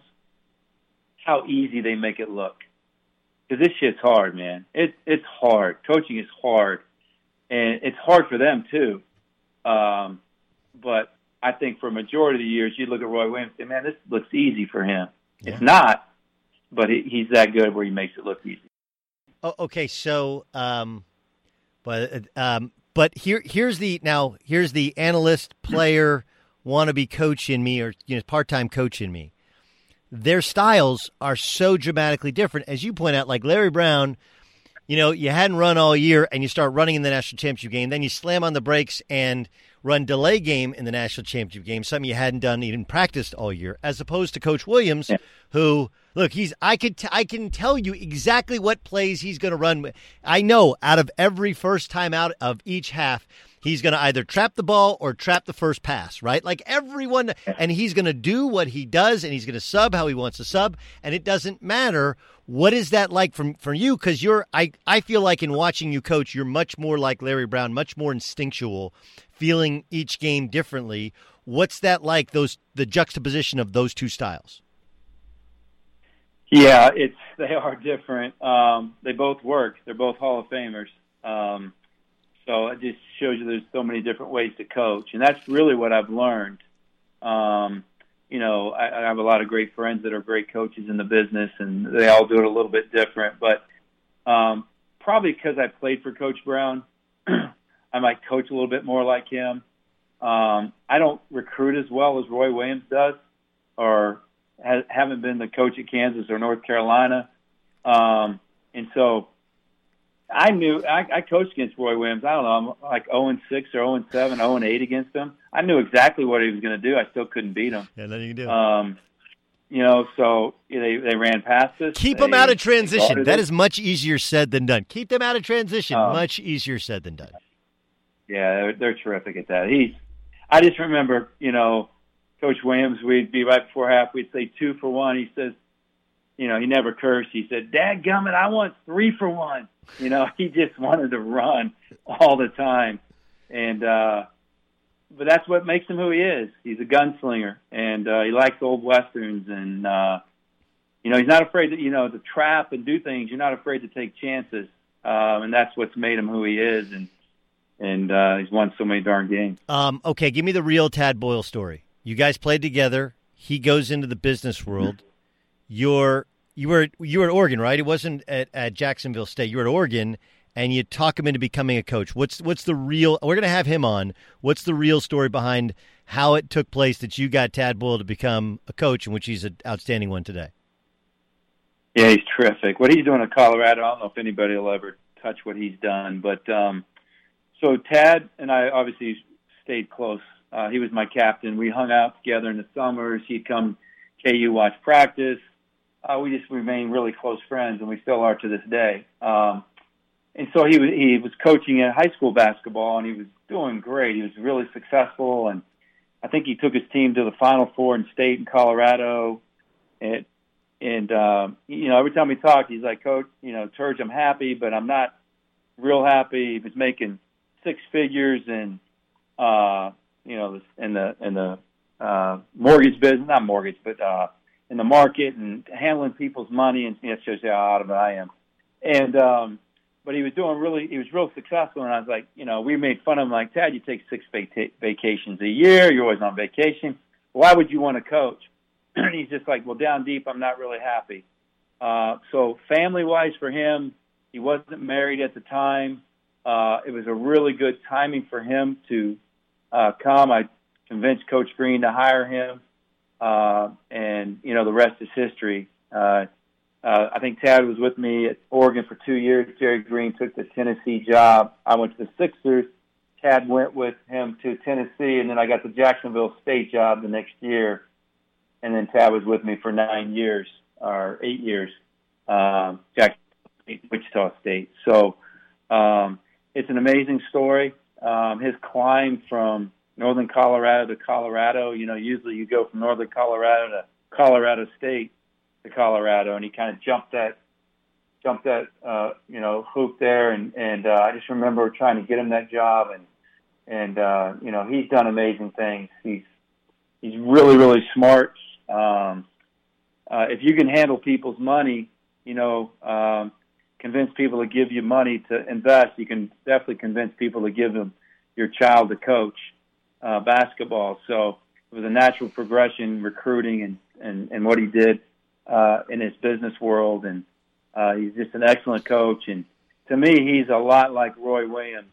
how easy they make it look. Because this shit's hard, man. It it's hard. Coaching is hard, and it's hard for them too. Um, but I think for a majority of the years, you look at Roy Williams and say, man, this looks easy for him. Yeah. It's not, but he, he's that good where he makes it look easy. Oh, okay, so, um, but um, but here here's the now here's the analyst, player, wannabe coach in me, or you know, part-time coach in me. Their styles are so dramatically different, as you point out. Like Larry Brown, you know, you hadn't run all year, and you start running in the national championship game, then you slam on the brakes and run delay game in the national championship game, something you hadn't done, even practiced all year, as opposed to Coach Williams, yeah. who, look, he's I could t- I can tell you exactly what plays he's going to run. I know out of every first time out of each half, he's going to either trap the ball or trap the first pass, right? Like everyone, and he's going to do what he does, and he's going to sub how he wants to sub, and it doesn't matter. What is that like from for you? Because you're, I, I feel like in watching you coach, you're much more like Larry Brown, much more instinctual, feeling each game differently. What's that like? Those the juxtaposition of those two styles. Yeah, it's they are different. Um, they both work. They're both Hall of Famers. Um, so it just shows you there's so many different ways to coach, and that's really what I've learned. Um, You know, I, I have a lot of great friends that are great coaches in the business, and they all do it a little bit different. But um, probably because I played for Coach Brown, I might coach a little bit more like him. Um, I don't recruit as well as Roy Williams does, or ha- haven't been the coach at Kansas or North Carolina. Um, and so I knew I, I coached against Roy Williams. I don't know, I'm like oh and six or oh and seven, oh and eight against him. I knew exactly what he was going to do. I still couldn't beat him. Yeah, nothing you can do. Um, you know, so you know, they they ran past us. Keep they, them out of transition. That it. is much easier said than done. Keep them out of transition. Um, much easier said than done. Yeah, they're, they're terrific at that. He's. I just remember, you know, Coach Williams. We'd be right before half. We'd say two for one. He says, you know, he never cursed. He said, "Dadgummit, I want three for one." You know, he just wanted to run all the time, and uh, but that's what makes him who he is. He's a gunslinger, and uh, he likes old westerns, and uh, you know, he's not afraid to, you know, to trap and do things. You're not afraid to take chances, um, and that's what's made him who he is, and and uh, he's won so many darn games. Um, okay, give me the real Tad Boyle story. You guys played together. He goes into the business world. You're you were you were at Oregon, right? It wasn't at, at Jacksonville State. You were at Oregon, and you talk him into becoming a coach. What's what's the real? We're going to have him on. What's the real story behind how it took place that you got Tad Boyle to become a coach, in which he's an outstanding one today? Yeah, he's terrific. What he's doing in Colorado, I don't know if anybody will ever touch what he's done. But um, so Tad and I obviously stayed close. Uh, he was my captain. We hung out together in the summers. He'd come K U watch practice. Uh, we just remained really close friends, and we still are to this day. Um, and so he was, he was coaching at high school basketball, and he was doing great. He was really successful, and I think he took his team to the Final Four in state in Colorado. And, and um, you know, every time we talked, he's like, Coach, you know, Turge, I'm happy, but I'm not real happy. He was making six figures and, uh, you know, in the in the uh, mortgage business, not mortgage, but uh, in the market and handling people's money, and you know, it shows you how out of it I am. And um, but he was doing really, he was real successful, and I was like, you know, we made fun of him, like, Tad, you take six vac- vacations a year, you're always on vacation. Why would you want to coach? And he's just like, well, down deep, I'm not really happy. Uh, so family-wise for him, he wasn't married at the time. Uh, it was a really good timing for him to uh, come. I convinced Coach Green to hire him, uh, and, you know, the rest is history. Uh, uh, I think Tad was with me at Oregon for two years. Jerry Green took the Tennessee job. I went to the Sixers. Tad went with him to Tennessee, and then I got the Jacksonville State job the next year. And then Tad was with me for nine years, or eight years, um, Jacksonville State, Wichita State. So um, it's an amazing story. Um, his climb from northern Colorado to Colorado, you know, usually you go from northern Colorado to Colorado State to Colorado, and he kind of jumped that, jumped that, uh, you know, hoop there. And, and uh, I just remember trying to get him that job, and and uh, you know, he's done amazing things. He's he's really really smart. Um, uh, if you can handle people's money, you know, um, convince people to give you money to invest, you can definitely convince people to give them your child to coach uh, basketball. So it was a natural progression, recruiting and, and, and what he did uh, in his business world. And uh, he's just an excellent coach. And to me, he's a lot like Roy Williams.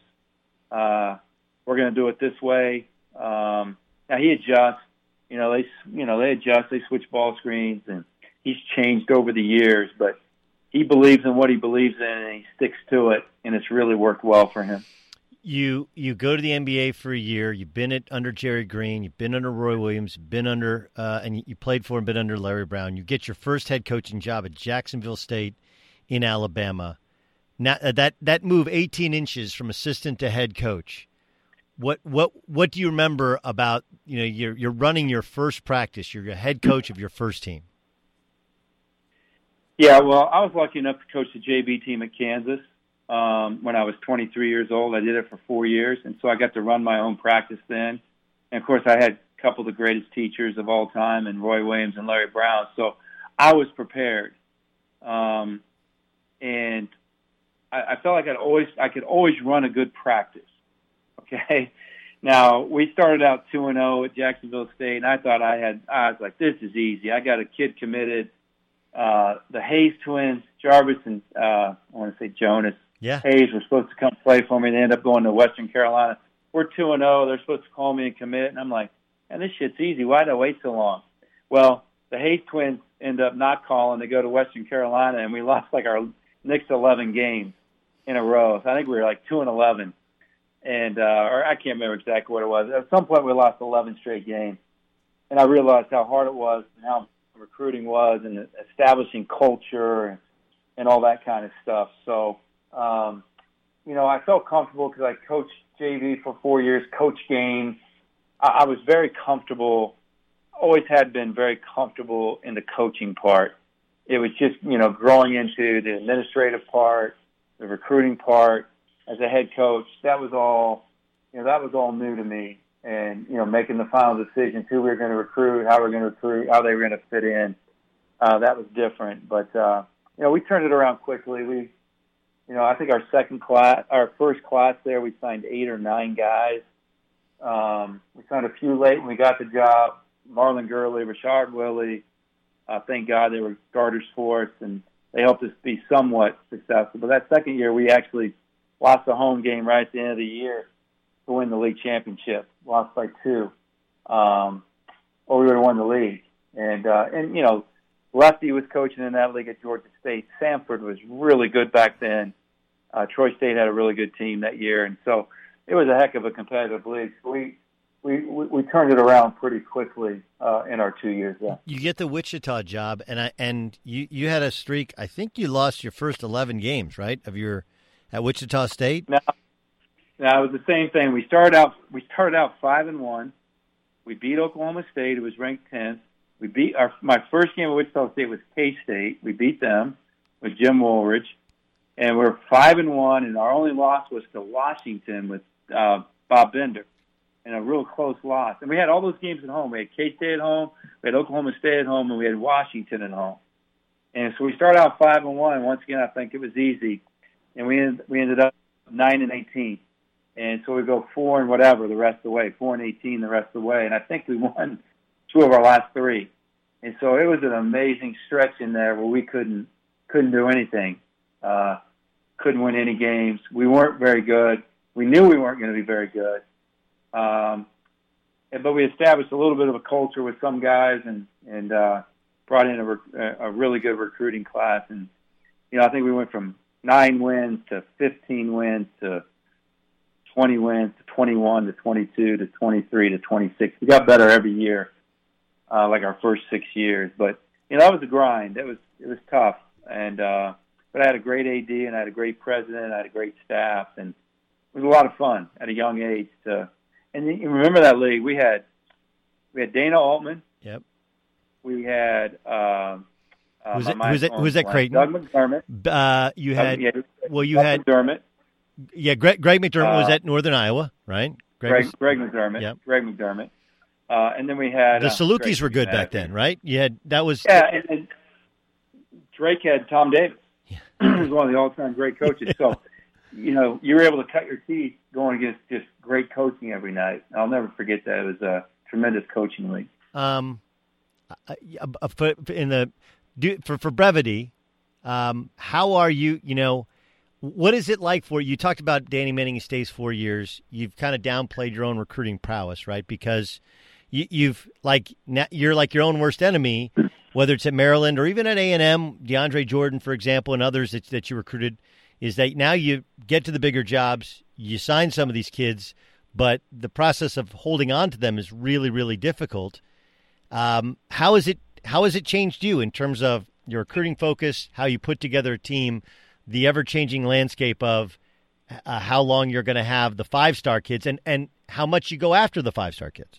Uh, we're going to do it this way. Um, now he adjusts. You know, they you know they adjust, they switch ball screens, and he's changed over the years. But he believes in what he believes in, and he sticks to it, and it's really worked well for him. You you go to the N B A for a year. You've been at under Jerry Green. You've been under Roy Williams. Been under uh, and you played for and been under Larry Brown. You get your first head coaching job at Jacksonville State in Alabama. Now that that move eighteen inches from assistant to head coach. What what what do you remember about, you know, you're you're running your first practice, you're a head coach of your first team? Yeah, well, I was lucky enough to coach the J V team at Kansas um, when I was twenty-three years old. I did it for four years, and so I got to run my own practice then. And of course, I had a couple of the greatest teachers of all time, and Roy Williams and Larry Brown. So I was prepared, um, and I, I felt like I'd always I could always run a good practice. Okay. Now, we started out two and oh at Jacksonville State, and I thought I had, I was like, this is easy. I got a kid committed. Uh, the Hayes twins, Jarvis and, uh, I want to say Jonas. Yeah. Hayes were supposed to come play for me. They ended up going to Western Carolina. We're two and oh. They're supposed to call me and commit. And I'm like, man, this shit's easy. Why did I wait so long? Well, the Hayes twins end up not calling. They go to Western Carolina, and we lost like our next eleven games in a row. So I think we were like two and eleven. And, uh, or I can't remember exactly what it was. At some point we lost eleven straight games. And I realized how hard it was and how recruiting was and establishing culture and, and all that kind of stuff. So, um, you know, I felt comfortable because I coached J V for four years, coached games. I, I was very comfortable, always had been very comfortable in the coaching part. It was just, you know, growing into the administrative part, the recruiting part. As a head coach, that was all, you know, that was all new to me. And, you know, making the final decisions, who we were going to recruit, how we were going to recruit, how they were going to fit in, uh, that was different. But, uh, you know, we turned it around quickly. We, you know, I think our second class, our first class there, we signed eight or nine guys. Um, we signed a few late when we got the job. Marlon Gurley, Rashard Willie. Uh, thank God they were starters for us, and they helped us be somewhat successful. But that second year, we actually lost a home game right at the end of the year to win the league championship. Lost by two, um, or we would have won the league. And uh, and you know, Lefty was coaching in that league at Georgia State. Samford was really good back then. Uh, Troy State had a really good team that year, and so it was a heck of a competitive league. So we we we, we turned it around pretty quickly uh, in our two years there. You get the Wichita job, and I and you, you had a streak. I think you lost your first eleven games, right? Of your at Wichita State. Now, now it was the same thing. We started out we started out five and one. We beat Oklahoma State. It was ranked tenth. We beat our my first game at Wichita State was K-State. We beat them with Jim Woolridge, and we're five and one. And our only loss was to Washington with uh, Bob Bender, and a real close loss. And we had all those games at home. We had K-State at home, we had Oklahoma State at home, and we had Washington at home. And so we started out five and one. And once again, I think it was easy, and we ended, we ended up nine and eighteen. And so we go four and whatever the rest of the way, four and eighteen the rest of the way. And I think we won two of our last three. And so it was an amazing stretch in there where we couldn't couldn't do anything, uh, couldn't win any games. We weren't very good. We knew we weren't going to be very good. Um, and, but we established a little bit of a culture with some guys and, and uh, brought in a, rec- a really good recruiting class. And, you know, I think we went from nine wins to fifteen wins to twenty wins to twenty-one to twenty-two to twenty-three to twenty-six. We got better every year, uh, like our first six years. But, you know, that was a grind. It was it was tough. And uh, but I had a great A D and I had a great president. I had a great staff. And it was a lot of fun at a young age. To, and you remember that league? We had we had Dana Altman. Yep. We had um, uh, who's that? Who's that? Who's that? Creighton. Doug McDermott. Uh, you had Doug, yeah, well, you Doug had McDermott. Yeah, Greg, Greg McDermott uh, was at Northern Iowa, right? Greg, Greg, was, Greg McDermott. Yep. Greg McDermott. Uh, and then we had the uh, Salukis were good uh, back then, right? You had that was yeah, and, and Drake had Tom Davis. Yeah. He was one of the all-time great coaches. So, you know, you were able to cut your teeth going against just great coaching every night. I'll never forget that. It was a tremendous coaching league. Um, for in the for for brevity, um, how are you? You know. What is it like for you? You talked about Danny Manning stays four years. You've kind of downplayed your own recruiting prowess, right? Because you, you've like you're like your own worst enemy, whether it's at Maryland or even at A and M. DeAndre Jordan, for example, and others that, that you recruited, is that now you get to the bigger jobs, you sign some of these kids, but the process of holding on to them is really, really difficult. Um, how is it? How has it changed you in terms of your recruiting focus? How you put together a team? The ever-changing landscape of uh, how long you're going to have the five-star kids and, and how much you go after the five-star kids.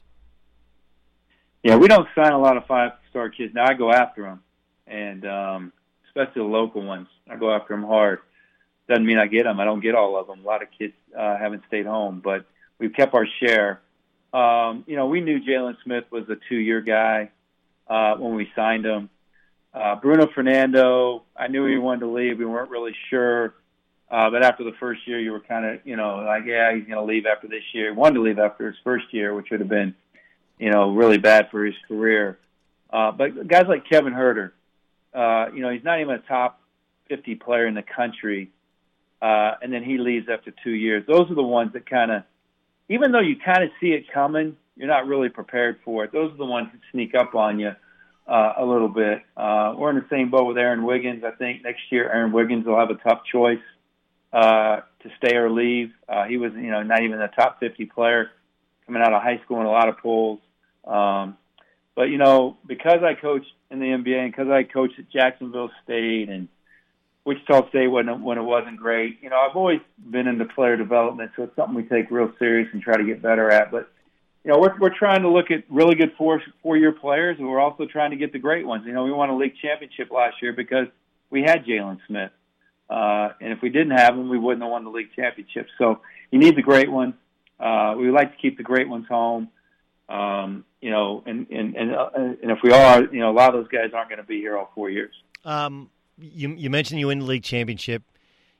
Yeah, we don't sign a lot of five-star kids. Now I go after them, and um, especially the local ones. I go after them hard. Doesn't mean I get them. I don't get all of them. A lot of kids uh, haven't stayed home, but we've kept our share. Um, you know, we knew Jalen Smith was a two-year guy uh, when we signed him. Uh, Bruno Fernando, I knew he wanted to leave. We weren't really sure. Uh, but after the first year, you were kind of, you know, like, yeah, he's going to leave after this year. He wanted to leave after his first year, which would have been, you know, really bad for his career. Uh, but guys like Kevin Huerter, uh, you know, he's not even a top fifty player in the country. Uh, and then he leaves after two years. Those are the ones that kind of, even though you kind of see it coming, you're not really prepared for it. Those are the ones that sneak up on you. Uh, a little bit. Uh, we're in the same boat with Aaron Wiggins. I think next year Aaron Wiggins will have a tough choice uh, to stay or leave. Uh, he was, you know, not even a top fifty player coming out of high school in a lot of polls. Um, but, you know, because I coached in the N B A and because I coached at Jacksonville State and Wichita State when it, when it wasn't great, you know, I've always been into player development, so it's something we take real serious and try to get better at. But you know, we're we're trying to look at really good four four year players, and we're also trying to get the great ones. You know, we won a league championship last year because we had Jalen Smith, uh, and if we didn't have him, we wouldn't have won the league championship. So you need the great ones. Uh, we like to keep the great ones home. Um, you know, and and and, uh, and if we are, you know, a lot of those guys aren't going to be here all four years. Um, you you mentioned you win the league championship.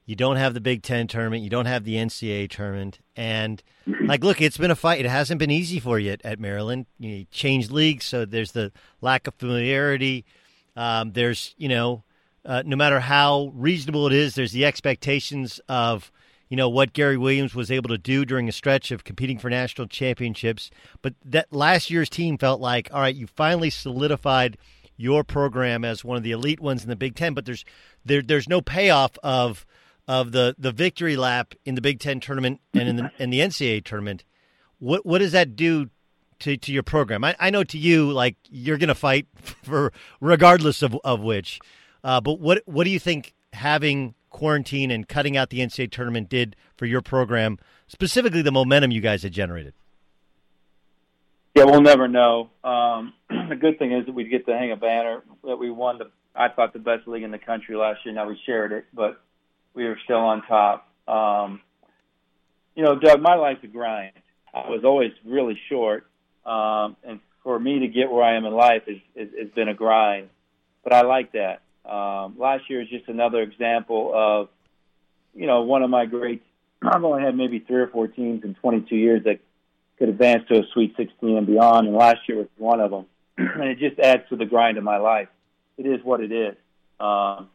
You don't have the Big Ten tournament. You don't have the N C double A tournament. And, like, look, it's been a fight. It hasn't been easy for you at, at Maryland. You changed leagues, so there's the lack of familiarity. Um, there's, you know, uh, no matter how reasonable it is, there's the expectations of, you know, what Gary Williams was able to do during a stretch of competing for national championships. But that last year's team felt like, all right, you finally solidified your program as one of the elite ones in the Big Ten, but there's there, there's no payoff of of the, the victory lap in the Big Ten tournament and in the in the N C double A tournament. What what does that do to, to your program? I, I know to you, like, you're going to fight for regardless of, of which. Uh, but what what do you think having quarantine and cutting out the N C double A tournament did for your program, specifically the momentum you guys had generated? Yeah, we'll never know. Um, the good thing is that we get to hang a banner that we won the, I thought, the best league in the country last year. Now we shared it, but we were still on top. Um, you know, Doug, my life's a grind. I was always really short, um, and for me to get where I am in life is, is, has been a grind. But I like that. Um, last year is just another example of, you know, one of my great. I've only had maybe three or four teams in twenty-two years that could advance to a Sweet sixteen and beyond, and last year was one of them. And it just adds to the grind of my life. It is what it is. Um,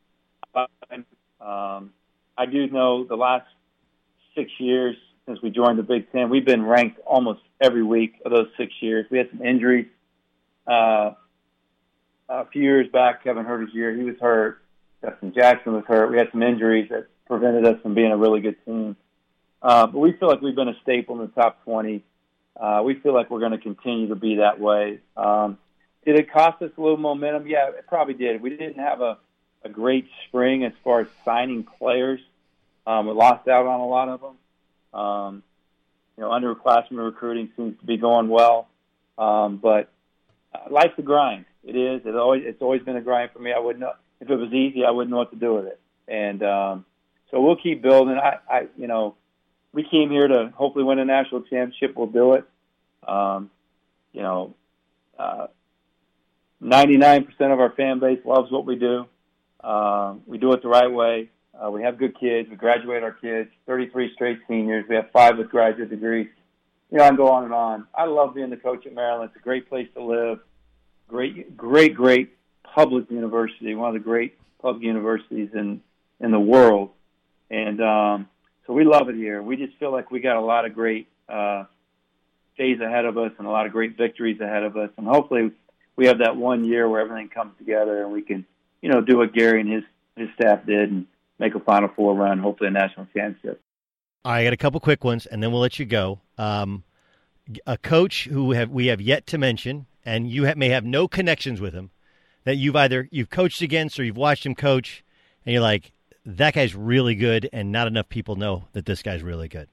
um, I do know the last six years since we joined the Big Ten, we've been ranked almost every week of those six years. We had some injuries. Uh, a few years back, Kevin Huerter's year, he was hurt. Justin Jackson was hurt. We had some injuries that prevented us from being a really good team. Uh, but we feel like we've been a staple in the top twenty. Uh, we feel like we're going to continue to be that way. Um, did it cost us a little momentum? Yeah, it probably did. We didn't have a, a great spring as far as signing players. Um, we lost out on a lot of them. Um, you know, underclassmen recruiting seems to be going well. Um, but uh, life's a grind. It is. It always, it's always been a grind for me. I wouldn't know. If it was easy, I wouldn't know what to do with it. And um, so we'll keep building. I, I, you know, we came here to hopefully win a national championship. We'll do it. Um, you know, uh, ninety-nine percent of our fan base loves what we do. Uh, we do it the right way. Uh, we have good kids. We graduate our kids, thirty-three straight seniors. We have five with graduate degrees. You know, I can go on and on. I love being the coach at Maryland. It's a great place to live. Great, great, great public university, one of the great public universities in, in the world. And um, so we love it here. We just feel like we got a lot of great uh, days ahead of us and a lot of great victories ahead of us. And hopefully we have that one year where everything comes together and we can, you know, do what Gary and his, his staff did and make a Final Four run, hopefully a national championship. All right, I got a couple quick ones, and then we'll let you go. Um, a coach who have we have yet to mention, and you have, may have no connections with him, that you've either you've coached against or you've watched him coach, and you're like, that guy's really good, and not enough people know that this guy's really good.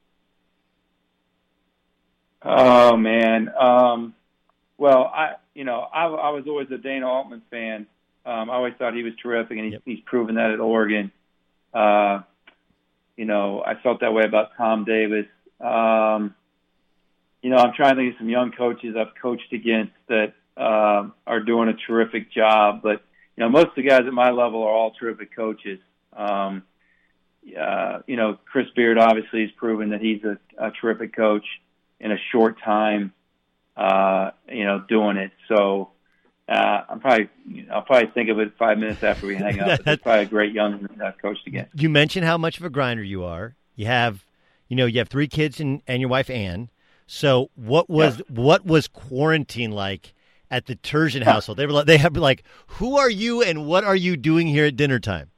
Oh man, um, well, I you know I, I was always a Dana Altman fan. Um, I always thought he was terrific, and he's, yep. he's proven that at Oregon. Uh, you know, I felt that way about Tom Davis. Um, you know, I'm trying to think of some young coaches I've coached against that uh, are doing a terrific job. But, you know, most of the guys at my level are all terrific coaches. Um, uh, you know, Chris Beard obviously has proven that he's a, a terrific coach in a short time, uh, you know, doing it. So, Uh, I'm probably, I'll probably think of it five minutes after we hang up. It's probably a great young uh, coach to get. You mentioned how much of a grinder you are. You have, you know, you have three kids and, and your wife Ann. So what was yeah. what was quarantine like at the Turgeon household? They were like, they have like, who are you and what are you doing here at dinner time?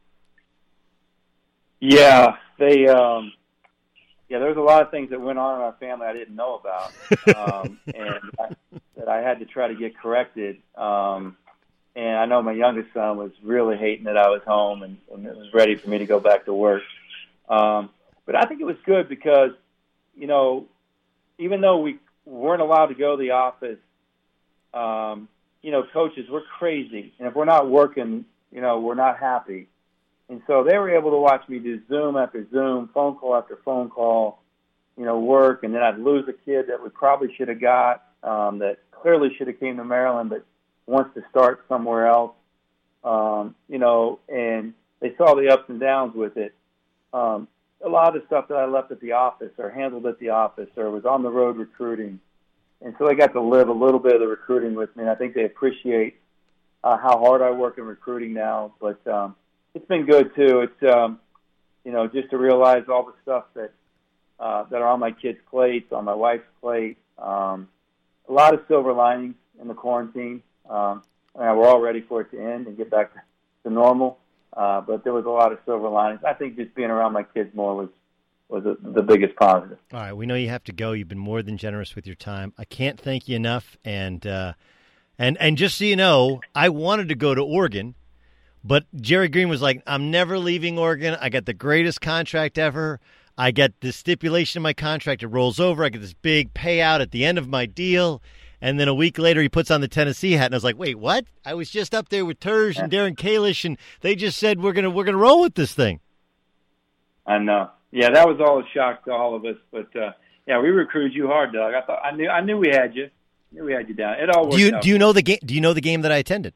Yeah, they. Um, yeah, there was a lot of things that went on in our family I didn't know about, um, and I, that I had to try to get corrected. Um, and I know my youngest son was really hating that I was home and, and it was ready for me to go back to work. Um, but I think it was good because, you know, even though we weren't allowed to go to the office, um, you know, coaches, we're crazy. And if we're not working, you know, we're not happy. And so they were able to watch me do Zoom after Zoom, phone call after phone call, you know, work. And then I'd lose a kid that we probably should have got, um, that clearly should have came to Maryland but wants to start somewhere else, um, you know. And they saw the ups and downs with it. Um, a lot of the stuff that I left at the office or handled at the office or was on the road recruiting. And so they got to live a little bit of the recruiting with me. And I think they appreciate uh, how hard I work in recruiting now. But um, it's been good, too. It's, um, you know, just to realize all the stuff that uh, that are on my kids' plates, on my wife's plate. Um, a lot of silver linings in the quarantine. Um, and we're all ready for it to end and get back to, to normal. Uh, but there was a lot of silver linings. I think just being around my kids more was was a, the biggest positive. All right, we know you have to go. You've been more than generous with your time. I can't thank you enough. And uh, and and just so you know, I wanted to go to Oregon, but Jerry Green was like, I'm never leaving Oregon. I got the greatest contract ever. I get this stipulation in my contract. It rolls over. I get this big payout at the end of my deal. And then a week later, he puts on the Tennessee hat, and I was like, "Wait, what? I was just up there with Terge and Darren Kalish, and they just said we're gonna we're gonna roll with this thing." I know. Yeah, that was all a shock to all of us. But uh, yeah, we recruited you hard, Doug. I thought I knew I knew we had you. I knew we had you down. It all worked do you out. do you know the game? Do you know the game that I attended?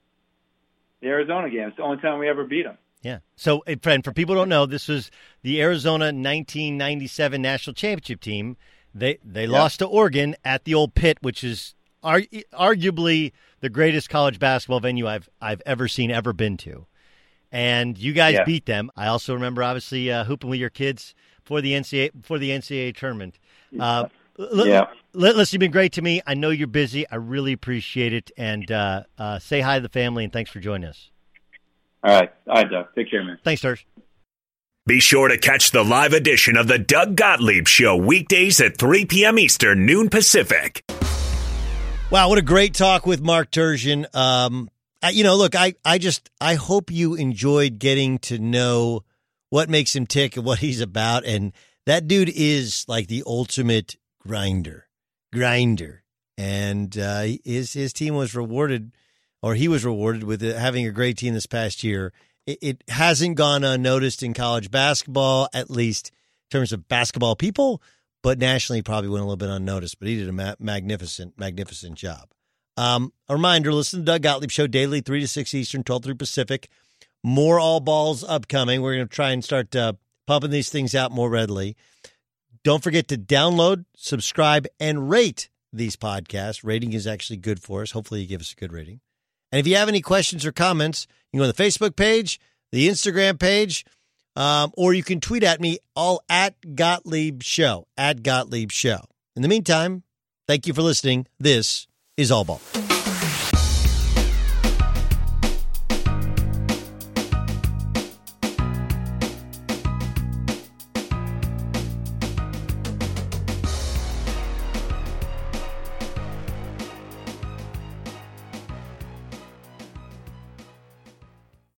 The Arizona game. It's the only time we ever beat them. Yeah. So, friend, for people who don't know, this was the Arizona nineteen ninety-seven national championship team. They they yep. lost to Oregon at the old Pit, which is ar- arguably the greatest college basketball venue I've I've ever seen, ever been to. And you guys yeah. beat them. I also remember, obviously, uh, hooping with your kids for the N C double A for the N C double A tournament. Uh, yeah. L- listen, you've been great to me. I know you're busy. I really appreciate it. And uh, uh, say hi to the family, and thanks for joining us. All right. All right, Doug. Take care, man. Thanks, Terge. Be sure to catch the live edition of the Doug Gottlieb Show weekdays at three p.m. Eastern, noon Pacific. Wow, what a great talk with Mark Turgeon. Um, I, you know, look, I, I just I hope you enjoyed getting to know what makes him tick and what he's about. And that dude is like the ultimate grinder, grinder. And uh, his his team was rewarded, or he was rewarded with having a great team this past year. It hasn't gone unnoticed in college basketball, at least in terms of basketball people, but nationally probably went a little bit unnoticed. But he did a ma- magnificent, magnificent job. Um, a reminder, listen to Doug Gottlieb Show daily, three to six Eastern, twelve to three Pacific. More All Balls upcoming. We're going to try and start uh, pumping these things out more readily. Don't forget to download, subscribe, and rate these podcasts. Rating is actually good for us. Hopefully you give us a good rating. And if you have any questions or comments, you can go to the Facebook page, the Instagram page, um, or you can tweet at me, all at Gottlieb Show, at Gottlieb Show. In the meantime, thank you for listening. This is All Ball.